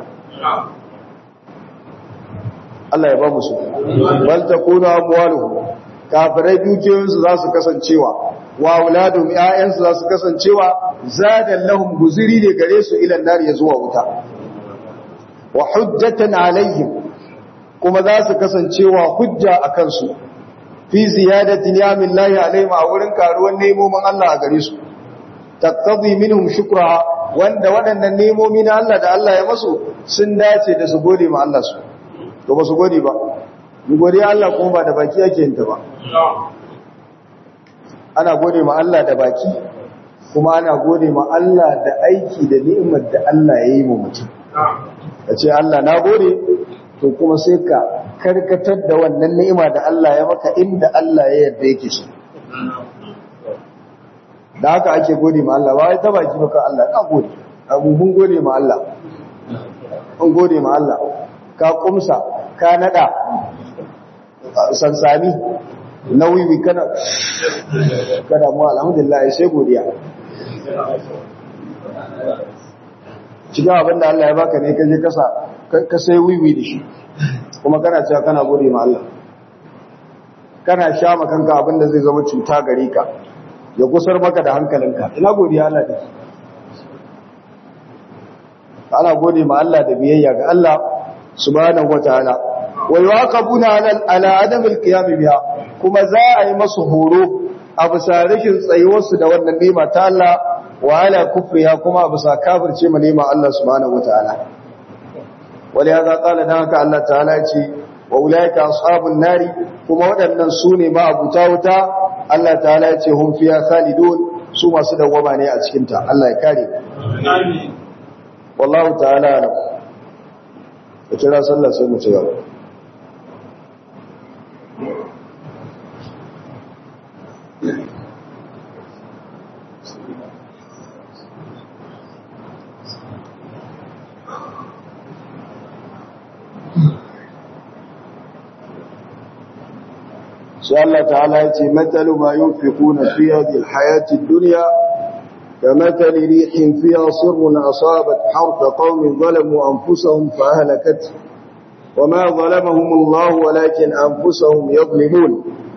Allah ya ba mu su. Bal takunu amwaluhum kafirai dukiyoyinsu za su kasancewa wa auladum ƴaƴansu za su kasancewa zadan lahum guziri ne gare su ila nar ya zuwa wuta. Wa hujjatan alaihim kuma za su kasancewa hujja akan su fi ziyadati ni'amillahi alaihim a wurin karuwan nemomin Allah a gare su. Tattabi minhum shukra wanda waɗannan nemomi na Allah da Allah ya masu sun dace da su gode ma Allah su to ba su gode ba mu gode Allah kuma ba da baki yake yin ta ba ana gode ma Allah da baki kuma ana gode ma Allah da aiki da ni'imar da Allah ya yi mu mutum kace Allah na gode to kuma sai ka karkatar da wannan ni'ima da Allah ya maka inda Allah ya yarda yake so da haka ake gode ma Allah ba wai ta baki baka Allah ka gode abubuwan gode ma Allah an gode ma Allah ka kumsa ka nada sansani nauyi kana kada mu alhamdulillah sai godiya cikin abin da Allah ya baka ne kaje kasa ka sai wiwi da shi kuma kana cewa kana gode ma Allah kana sha makanka abinda zai zama cuta gare ka ya gusar maka da hankalinka ina godiya Allah take ana gode ma Allah da biyayya ga Allah subhanahu wataala wa yuqabuna ala ala adam alqiyam biha kuma za a yi masu horo a bisa rashin tsayuwarsu da wannan nema ta Allah wa ala kufriya kuma a bisa kafirce ma nema Allah subhanahu wataala wali hada qala dan haka Allah ta'ala ya ce wa ulaika ashabun nari kuma waɗannan su ne ma abuta wuta Allah ta'ala ya ce hum fiha khalidun su masu dawwama ne a cikin ta Allah ya kare amin wallahu ta'ala alam a kira sallah sai mu ci gaba sai Allah ta'ala ya ce matalu ma yunfiquna fi hadhihi alhayati ad-dunya كمثل ريح فيها صر أصابت حرث قوم ظلموا أنفسهم فأهلكت وما ظلمهم الله ولكن أنفسهم يظلمون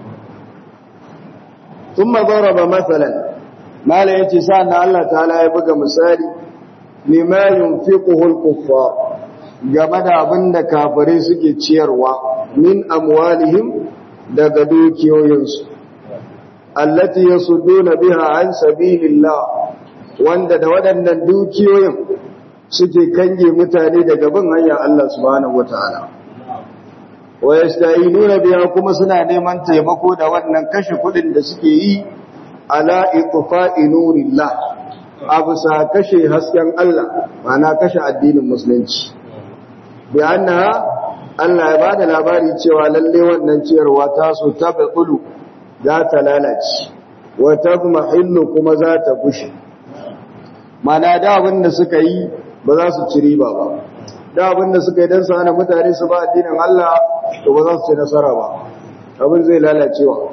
ثم ضرب مثلا ما لا يتسان الله تعالى يبقى مثالي لما ينفقه الكفار جمد أبن كافرين سكي تشيروا من أموالهم دقدوك وينسوا التي يصدون بها عن سبيل الله wanda da waɗannan dukiyoyin suke kange mutane daga bin hanyar Allah subhanahu wataala wa yasta'inuna biha kuma suna neman taimako da wannan kashe kudin da suke yi ala itfa'i nurillah abusa kashe hasken Allah ma'ana kashe addinin musulunci bi annaha Allah ya bada labari cewa lalle wannan ciyarwa ta so ta bulu za ta lalace wa tagmahillu kuma za ta bushe mana da abin da suka yi ba za su ci riba ba da abin da suka yi don su hana mutane su ba addinin Allah to ba za su ci nasara ba abin zai lalacewa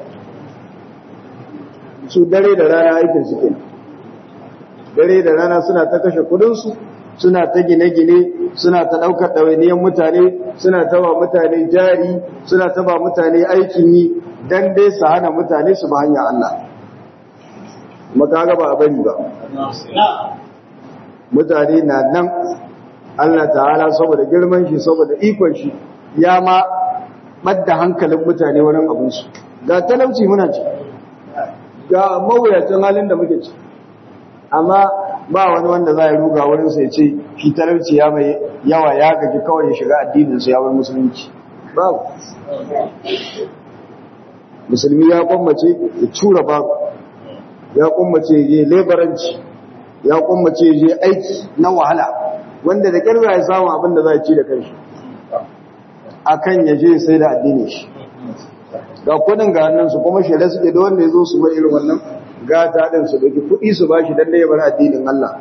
su dare da rana aikin su kenan dare da rana suna ta kashe kudinsu suna ta gine-gine suna ta ɗaukar ɗawainiyar mutane suna ta ba mutane jari suna ta ba mutane aikin yi don dai su hana mutane su ba hanya Allah makaga ba a bari ba mutane na nan Allah ta'ala saboda girman shi saboda ikon shi ya ma madda hankalin mutane wurin abinsu ga talauci muna ci ga mawuyacin halin da muke ci amma ba wani wanda za ya ruga wurin sai ce shi talauci ya mai yawa ya gaji kawai ya shiga addininsu ya bar musulunci babu musulmi ya kwammace ya cura babu ya kummace je lebaranci ya kummace je aiki na wahala wanda da kirwa ya samu abin da za ci da kanshi akan ya je sai da addini shi ga kudin ga hannunsu kuma shirye suke da wanda ya zo su mai irin wannan gata din su dauki kudi su bashi dan da ya bar addinin Allah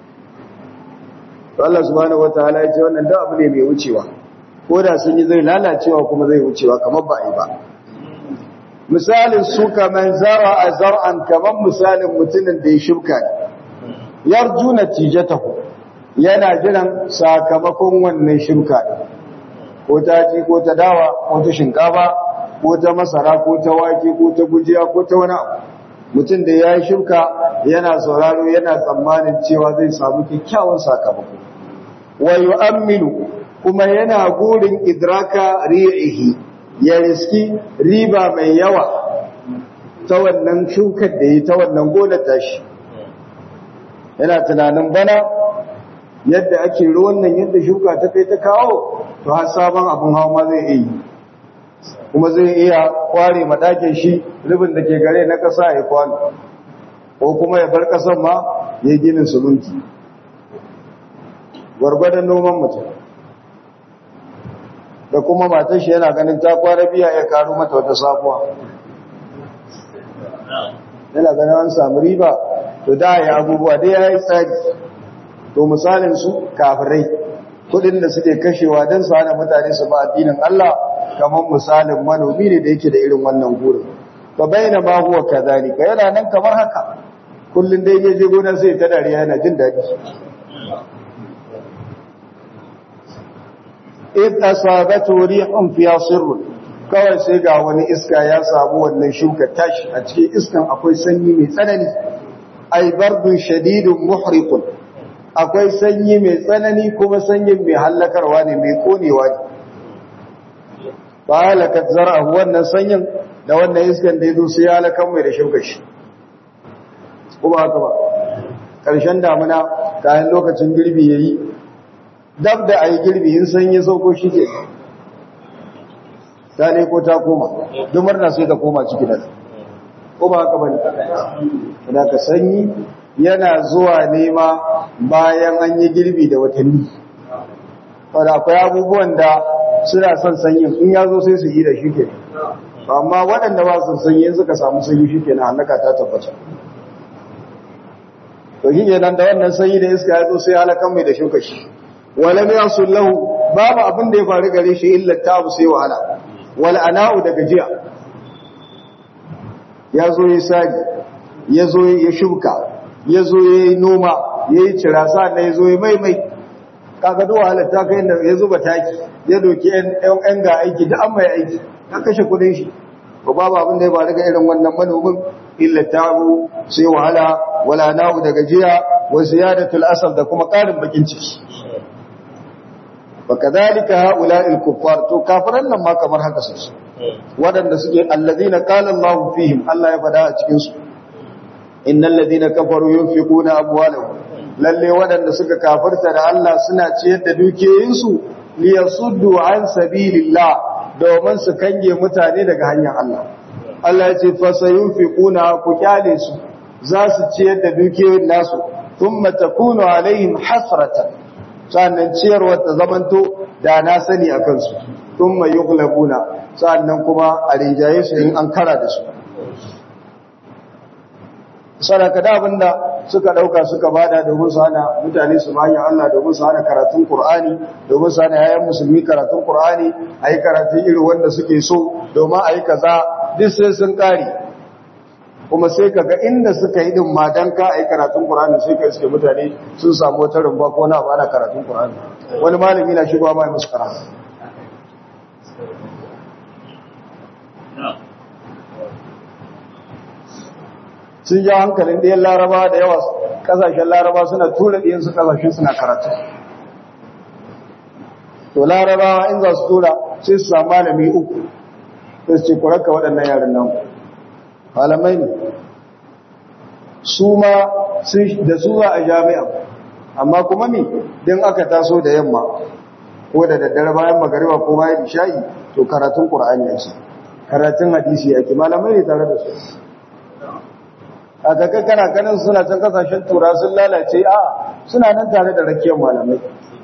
to Allah subhanahu wataala ya ce wannan da abu ne mai wucewa ko da sun yi zai lalacewa kuma zai wucewa kamar ba a yi ba misalin su kaman zara a zar'an kaman misalin mutumin da ya shirka ne yarju natijatahu yana jiran sakamakon wannan shirka ne ko ta ji ko ta dawa ko ta shinkafa ko ta masara ko ta wake ko ta gujiya ko ta wani abu mutum da ya yi shirka yana sauraro yana tsammanin cewa zai samu kyakkyawan sakamako wa yu'minu kuma yana gurin idraka ri'ihi ya riski riba mai yawa ta wannan shukar da yi ta wannan gonar tashi yana tunanin bana yadda ake ruwan nan yadda shuka ta kai ta kawo to har sabon abin hawa ma zai yi kuma zai iya kware madakin shi rubin da ke gare na kasa ya kwano ko kuma ya bar kasan ma ya ginin suminti gwargwadon noman mutum da kuma matar shi yana ganin ta kwara biya ya karu mata wata sabuwa yana ganin an samu riba to da ya abubuwa dai ya yi tsari to misalin su kafirai kudin da suke kashewa don su hana mutane su ba addinin Allah kamar misalin manomi ne da yake da irin wannan gurin fa baina ma huwa kadhalika yana nan kamar haka kullun dai ya je gona sai ta dariya yana jin dadi id asabatu rihun fi asr kawai sai ga wani iska ya samu wannan shuka tashi a cikin iskan akwai sanyi mai tsanani ay bardun shadidun muhriqun akwai sanyi mai tsanani kuma sanyin mai hallakarwa ne mai konewa ne ba halakat zar'ahu wannan sanyin da wannan iskan da yazo sai halakan mai da shukar shi kuma haka ba karshen damuna kayan lokacin girbi yayi dab da ayi girbi in sanyi sauko shi ke ta ne ko ta koma dumar na sai ta koma ciki da ko ba haka bane da ka sanyi yana zuwa nema bayan an yi girbi da watanni wanda akwai abubuwan da suna son sanyin in ya zo sai su yi da shi ke amma waɗanda ba su sanyi suka samu sanyi shi ke na halaka ta tabbata to shi ke nan da wannan sanyi da iska ya zo sai halakan mai da shuka shi wala mai asul lahu babu abin da ya faru gare shi illa tabu sai wahala wal ana'u da gajiya ya zo ya sari ya zo ya shuka ya zo ya yi noma ya yi cirasa na ya zo ya maimai kaga duwa halatta kai da ya zuba taki ya doki yan ga aiki da an mai aiki ya kashe kudin shi ba babu abin da ya faru ga irin wannan manomin illa tabu sai wahala wala na'u da gajiya wa ziyadatul asal da kuma karin bakin ciki fakadhalika haula'il kuffar to kafiran nan ma kamar haka su wadanda suke alladina qala Allahu fihim Allah ya fada a cikin su innal ladina kafaru yunfiquna amwalahum lalle wadanda suka kafirta da Allah suna ciyar da dukiyoyinsu liyasuddu an sabilillah domin su kange mutane daga hanyar Allah Allah ya ce fasayunfiquna ku kyale su za su ciyar da dukiyoyin nasu thumma takunu alaihim hasratan sannan ciyarwar ta zamanto da na sani a kansu tun mai yughlabuna sannan kuma a rinjaye su in an kara da su sadaka da abinda suka dauka suka bada domin su hana mutane su bayan Allah domin su hana karatun Qur'ani domin su hana yayan musulmi karatun Qur'ani ayi karatun iri wanda suke so domin ayi kaza duk sai sun kare kuma sai kaga inda suka yi din ma dan ka ai karatun Qur'ani sai ka iske mutane sun samu wata rumba ko na ba ana karatun Qur'ani wani malami na shigowa mai musu karatu sun ja hankalin ɗayan laraba da yawa ƙasashen laraba suna tura ɗiyansu ƙasashen suna karatu to larabawa in za su tura sai su samu malami uku sai su ce ku raka waɗannan yaran nan malamai ne su ma da su za a jami'a amma kuma ne don aka taso da yamma ko da daddare bayan magariba ko bayan isha'i to karatun ƙur'ani yake karatun hadisi yake malamai ne tare da su a kakai kana ganin suna can kasashen tura sun lalace a suna nan tare da rakiyar malamai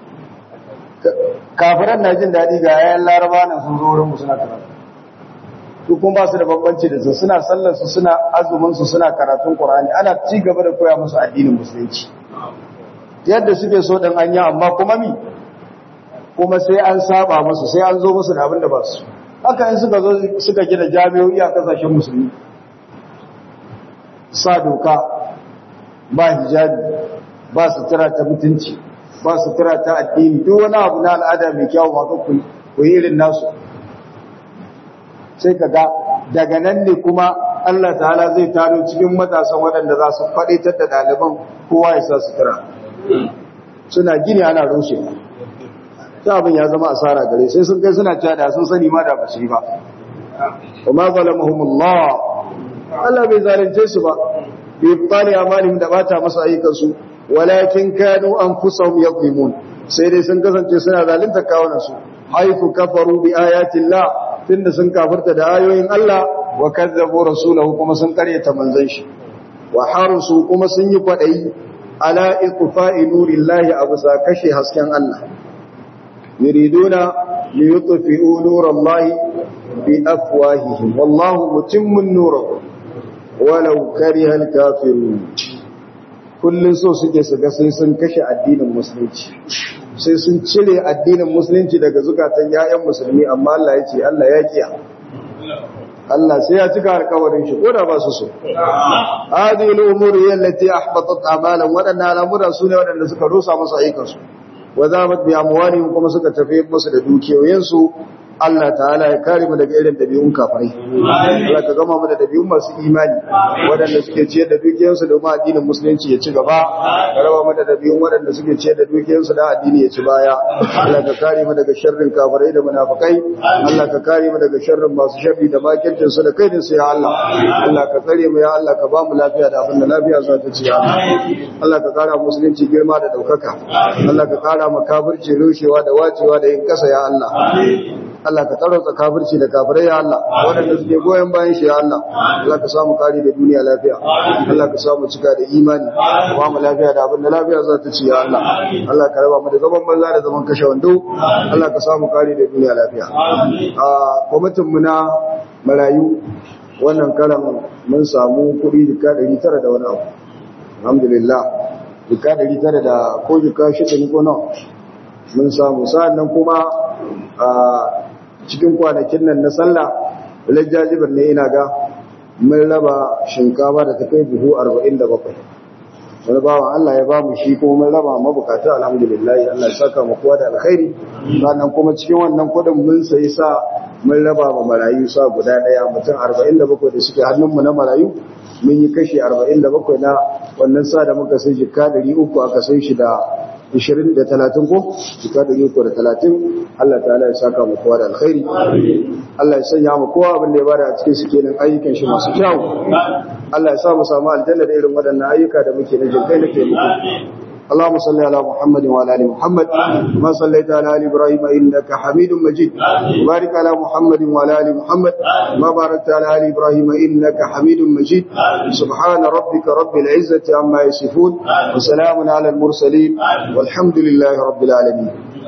kafiran na jin daɗi ga yayan laraba nan sun zo wurinmu suna karatu su kuma ba su da bambanci da su suna sallarsu suna azuminsu suna karatun ƙur'ani ana ci gaba da koya musu addinin musulunci yadda suke so ɗin an yi amma kuma mi kuma sai an saba musu sai an zo musu da abin da ba su haka in suka zo suka gina jami'o'i a kasashen musulmi sa doka ba hijabi ba sutura ta mutunci ba sutura ta addini duk wani abu na al'ada mai kyau ma ku yi irin nasu sai kaga daga nan ne kuma Allah ta'ala zai taro cikin matasan waɗanda za su faɗaitar da ɗaliban kowa ya sa sutura suna gini ana rushe ta abin ya zama asara gare sai sun kai suna cewa da sun sani ma da ba su yi ba kuma zalamahumullah Allah bai zalunce su ba bi bani amalihim da bata masa ayyukan su walakin kanu anfusahum yadhlimun sai dai sun kasance suna zalunta kawunan su haifu kafaru bi ayatillah tunda sun kafirta da ayoyin Allah wa kazzabu rasulahu kuma sun karyata manzon shi wa harusu kuma sun yi kwadayi ala iqfa'i nurillahi abusa kashe hasken Allah yuriduna liyutfi'u nurallahi bi afwahihim wallahu mutimmun nurihi walau karihal kafirun kullun so suke su ga sai sun kashe addinin musulunci sai sun cire addinin musulunci daga zukatan yayan musulmi amma Allah ya ce Allah ya kiya Allah sai ya cika alƙawarin shi koda ba su so hadhihi al-umur allati ahbatat a'malan wadanna al'amura sune wadanda suka rusa musu ayyukan su wa zamat bi amwalihim kuma suka tafi musu da dukiyoyin su Allah ta'ala ya kare mu daga irin dabi'un kafirai Allah ka gama mu da dabi'un masu imani waɗanda suke ciyar da dukiyarsu domin addinin musulunci ya ci gaba ka raba mu da dabi'un waɗanda suke ciyar da dukiyarsu da addini ya ci baya Allah ka kare mu daga sharrin kafirai da munafikai Allah ka kare mu daga sharrin masu sharri da makircin su da kaidin su ya Allah Allah ka tsare mu ya Allah ka ba mu lafiya da abin da lafiya za ta ci ya Allah ka kara musulunci girma da daukaka Allah ka kara mu kafirci rushewa da wacewa da yin kasa ya Allah Allah ka tsaro kafirci da kafirai ya Allah waɗanda suke goyon bayan shi ya Allah Allah ka samu kari da duniya lafiya Allah ka samu cika da imani ka ba mu lafiya da abin da lafiya za ta ci ya Allah Allah ka raba mu da zaman banza da zaman kashe wando Allah ka samu kari da duniya lafiya a kwamitin mu na marayu wannan karan mun samu kuɗi jika ɗari tara da wani abu alhamdulillah jika ɗari tara da ko jika shida ne ko nawa mun samu sa'an nan kuma a cikin kwanakin nan na sallah lajjajibar ne ina ga mun raba shinkafa da ta kai buhu arba'in da bakwai wani bawan Allah ya ba mu shi kuma mun raba mabukata alhamdulillah Allah ya saka mu kowa da alkhairi sannan kuma cikin wannan kudin mun sayi sa mun raba ma marayu sa guda daya mutum arba'in da bakwai da suke hannun mu na marayu mun yi kashi arba'in da bakwai na wannan sa da muka sai jikka ɗari uku aka sai shi da ishirin da talatin ko jika da yuko da talatin Allah ta'ala ya saka mu kowa da alkhairi Allah ya sanya mu kowa abin da ya bada a cikin su kenan ayyukan shi masu kyau Allah ya sa mu samu aljanna da irin waɗannan ayyuka da muke na jinkai na taimako اللهم صل على محمد وعلى ال محمد كما صليت على ال ابراهيم انك حميد مجيد وبارك على محمد وعلى ال محمد كما باركت على ال ابراهيم انك حميد مجيد سبحان ربك رب العزه عما يصفون وسلام على المرسلين والحمد لله رب العالمين